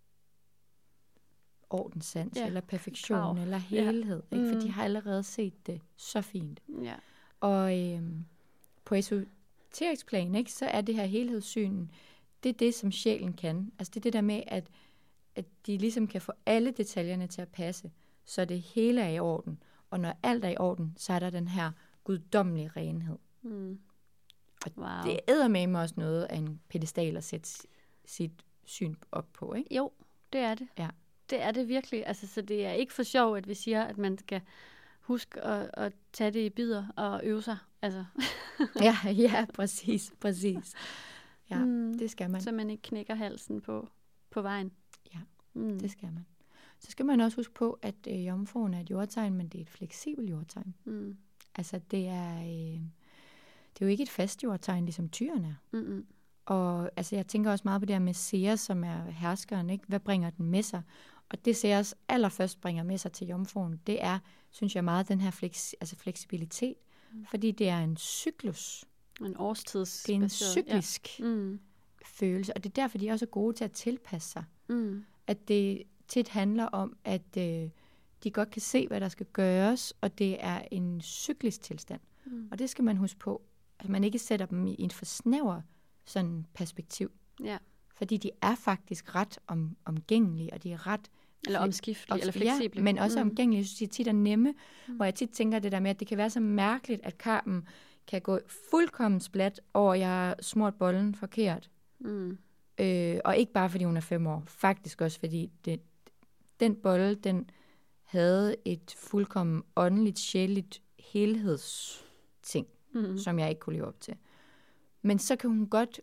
ordenssans, ja. Eller perfektion, Krav. Eller helhed. Ja. Ikke? For mm. de har allerede set det så fint. Ja. Og øhm, på esoterisk plan, ikke, så er det her helhedssyn, det er det, som sjælen kan. Altså det er det der med, at, at de ligesom kan få alle detaljerne til at passe, så det hele er i orden. Og når alt er i orden, så er der den her guddommelige renhed. Mm. Og wow. det eddermame også noget af en pedestal at sætte sit syn op på, ikke? Jo, det er det. Ja. Det er det virkelig. Altså, så det er ikke for sjov, at vi siger, at man skal huske at, at tage det i bidder og øve sig. Altså. ja, ja, præcis, præcis. Ja, mm, det skal man. Så man ikke knækker halsen på, på vejen. Ja, mm. det skal man. Så skal man også huske på, at øh, jomfruen er et jordtegn, men det er et fleksibelt jordtegn. Mm. Altså, det er, øh, det er jo ikke et fast jordtegn, ligesom tyren er. Mm-mm. Og altså, jeg tænker også meget på det her med Ceres, som er herskeren, ikke? Hvad bringer den med sig? Og det Ceres allerførst bringer med sig til jomfruen, det er, synes jeg, meget den her fleks, altså fleksibilitet. Mm. Fordi det er en cyklus. En årstids. Det er en cyklisk ja. mm. følelse. Og det er derfor, de er også gode til at tilpasse sig. Mm. At det tit handler om, at øh, de godt kan se, hvad der skal gøres, og det er en cyklisk tilstand. Mm. Og det skal man huske på, at man ikke sætter dem i en for snæver sådan perspektiv. Ja. Fordi de er faktisk ret om, omgængelige, og de er ret... Eller omskiftelige, eller fleksible. Ja, men også mm. omgængelige. Jeg synes, de tit er nemme, Mm. hvor jeg tit tænker det der med, at det kan være så mærkeligt, at Carmen kan gå fuldkommen splat over, at jeg har smurt bollen forkert. Mm. Øh, og ikke bare, fordi hun er fem år. Faktisk også, fordi det, den bolle, den havde et fuldkommen åndeligt, sjældent helhedsting, Mm. som jeg ikke kunne leve op til. Men så kan hun godt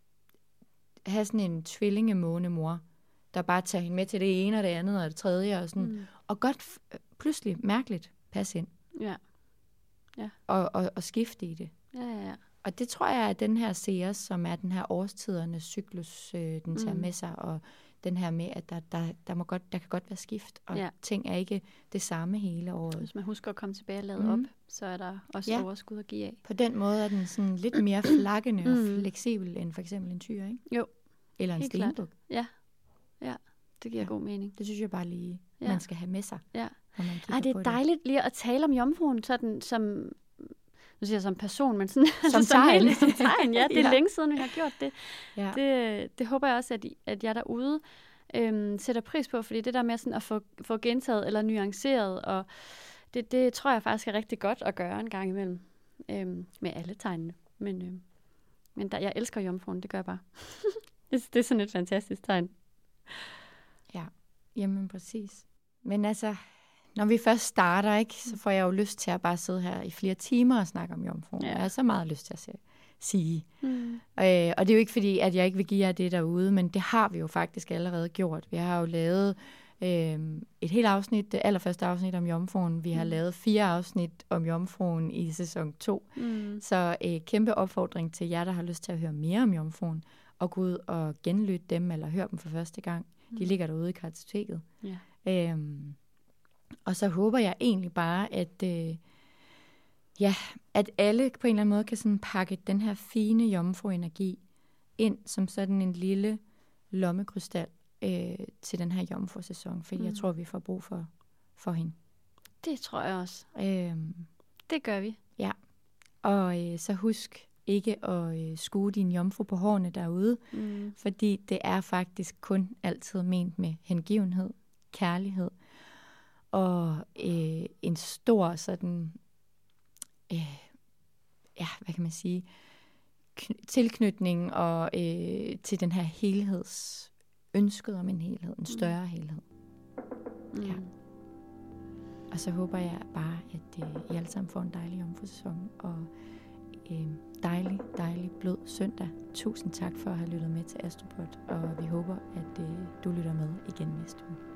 have sådan en tvillingemånemor, der bare tager hende med til det ene og det andet og det tredje, og, sådan, Mm. og godt f- pludselig mærkeligt passe ind Ja. og, og, og skifte i det. Ja, ja, ja. Og det tror jeg, at den her Ceres, som er den her årstidernes cyklus, øh, den tager Mm. med sig, og den her med, at der, der, der, må godt, der kan godt være skift, og Ja. ting er ikke det samme hele året. Hvis man husker at komme tilbage og lade Mm. op, så er der også Ja. overskud at give af. På den måde er den sådan lidt mere flakkende og Mm. fleksibel end for eksempel en tyr, ikke? Jo. Eller en Helt klart. stenbuk. Ja, ja. Det giver Ja. god mening. Det synes jeg bare lige, Ja. man skal have med sig, Ja. når man kigger Ej, det på er dejligt lige at tale om jomfruen sådan som, nu siger jeg som person, men sådan, Som altså, tegn. helt- som tegn. Ja, det er Ja. længe siden, vi har gjort det. Ja. Det, det håber jeg også, at, I, at jeg derude øhm, sætter pris på, fordi det der med sådan at få, få gentaget eller nuanceret, og det, det tror jeg faktisk er rigtig godt at gøre en gang imellem øhm, med alle tegnene. Men, øhm, men der, jeg elsker jomfruen, det gør jeg bare. det, det er sådan et fantastisk tegn. Ja, jamen præcis. Men altså, når vi først starter, ikke, så får jeg jo lyst til at bare sidde her i flere timer og snakke om jomfruen. Ja. Jeg har så meget lyst til at se, sige. Mm. Øh, og det er jo ikke fordi, at jeg ikke vil give jer det derude, men det har vi jo faktisk allerede gjort. Vi har jo lavet øh, et helt afsnit, det allerførste afsnit om jomfruen. Vi har Mm. lavet fire afsnit om jomfruen i sæson to. Mm. Så øh, kæmpe opfordring til jer, der har lyst til at høre mere om jomfruen, og gå ud og genlytte dem, eller høre dem for første gang. De Mm. ligger derude i kartoteket. Ja. Øhm, og så håber jeg egentlig bare, at, øh, ja, at alle på en eller anden måde kan sådan pakke den her fine jomfru-energi ind som sådan en lille lommekrystal øh, til den her jomfru-sæson, fordi mm. jeg Mm. tror, vi får brug for, for hende. Det tror jeg også. Øhm, Det gør vi. og øh, så husk ikke at øh, skue din jomfru på hårene derude, Mm. fordi det er faktisk kun altid ment med hengivenhed, kærlighed og øh, en stor sådan, øh, ja, hvad kan man sige, kn- tilknytning og øh, til den her helheds, ønsket om en helhed, en større helhed. Mm. Ja. Og så håber jeg bare, at øh, I alle sammen får en dejlig jomfru-sæson og øh, dejlig, dejlig blød søndag. Tusind tak for at have lyttet med til Astropod, og vi håber, at øh, du lytter med igen næste uge.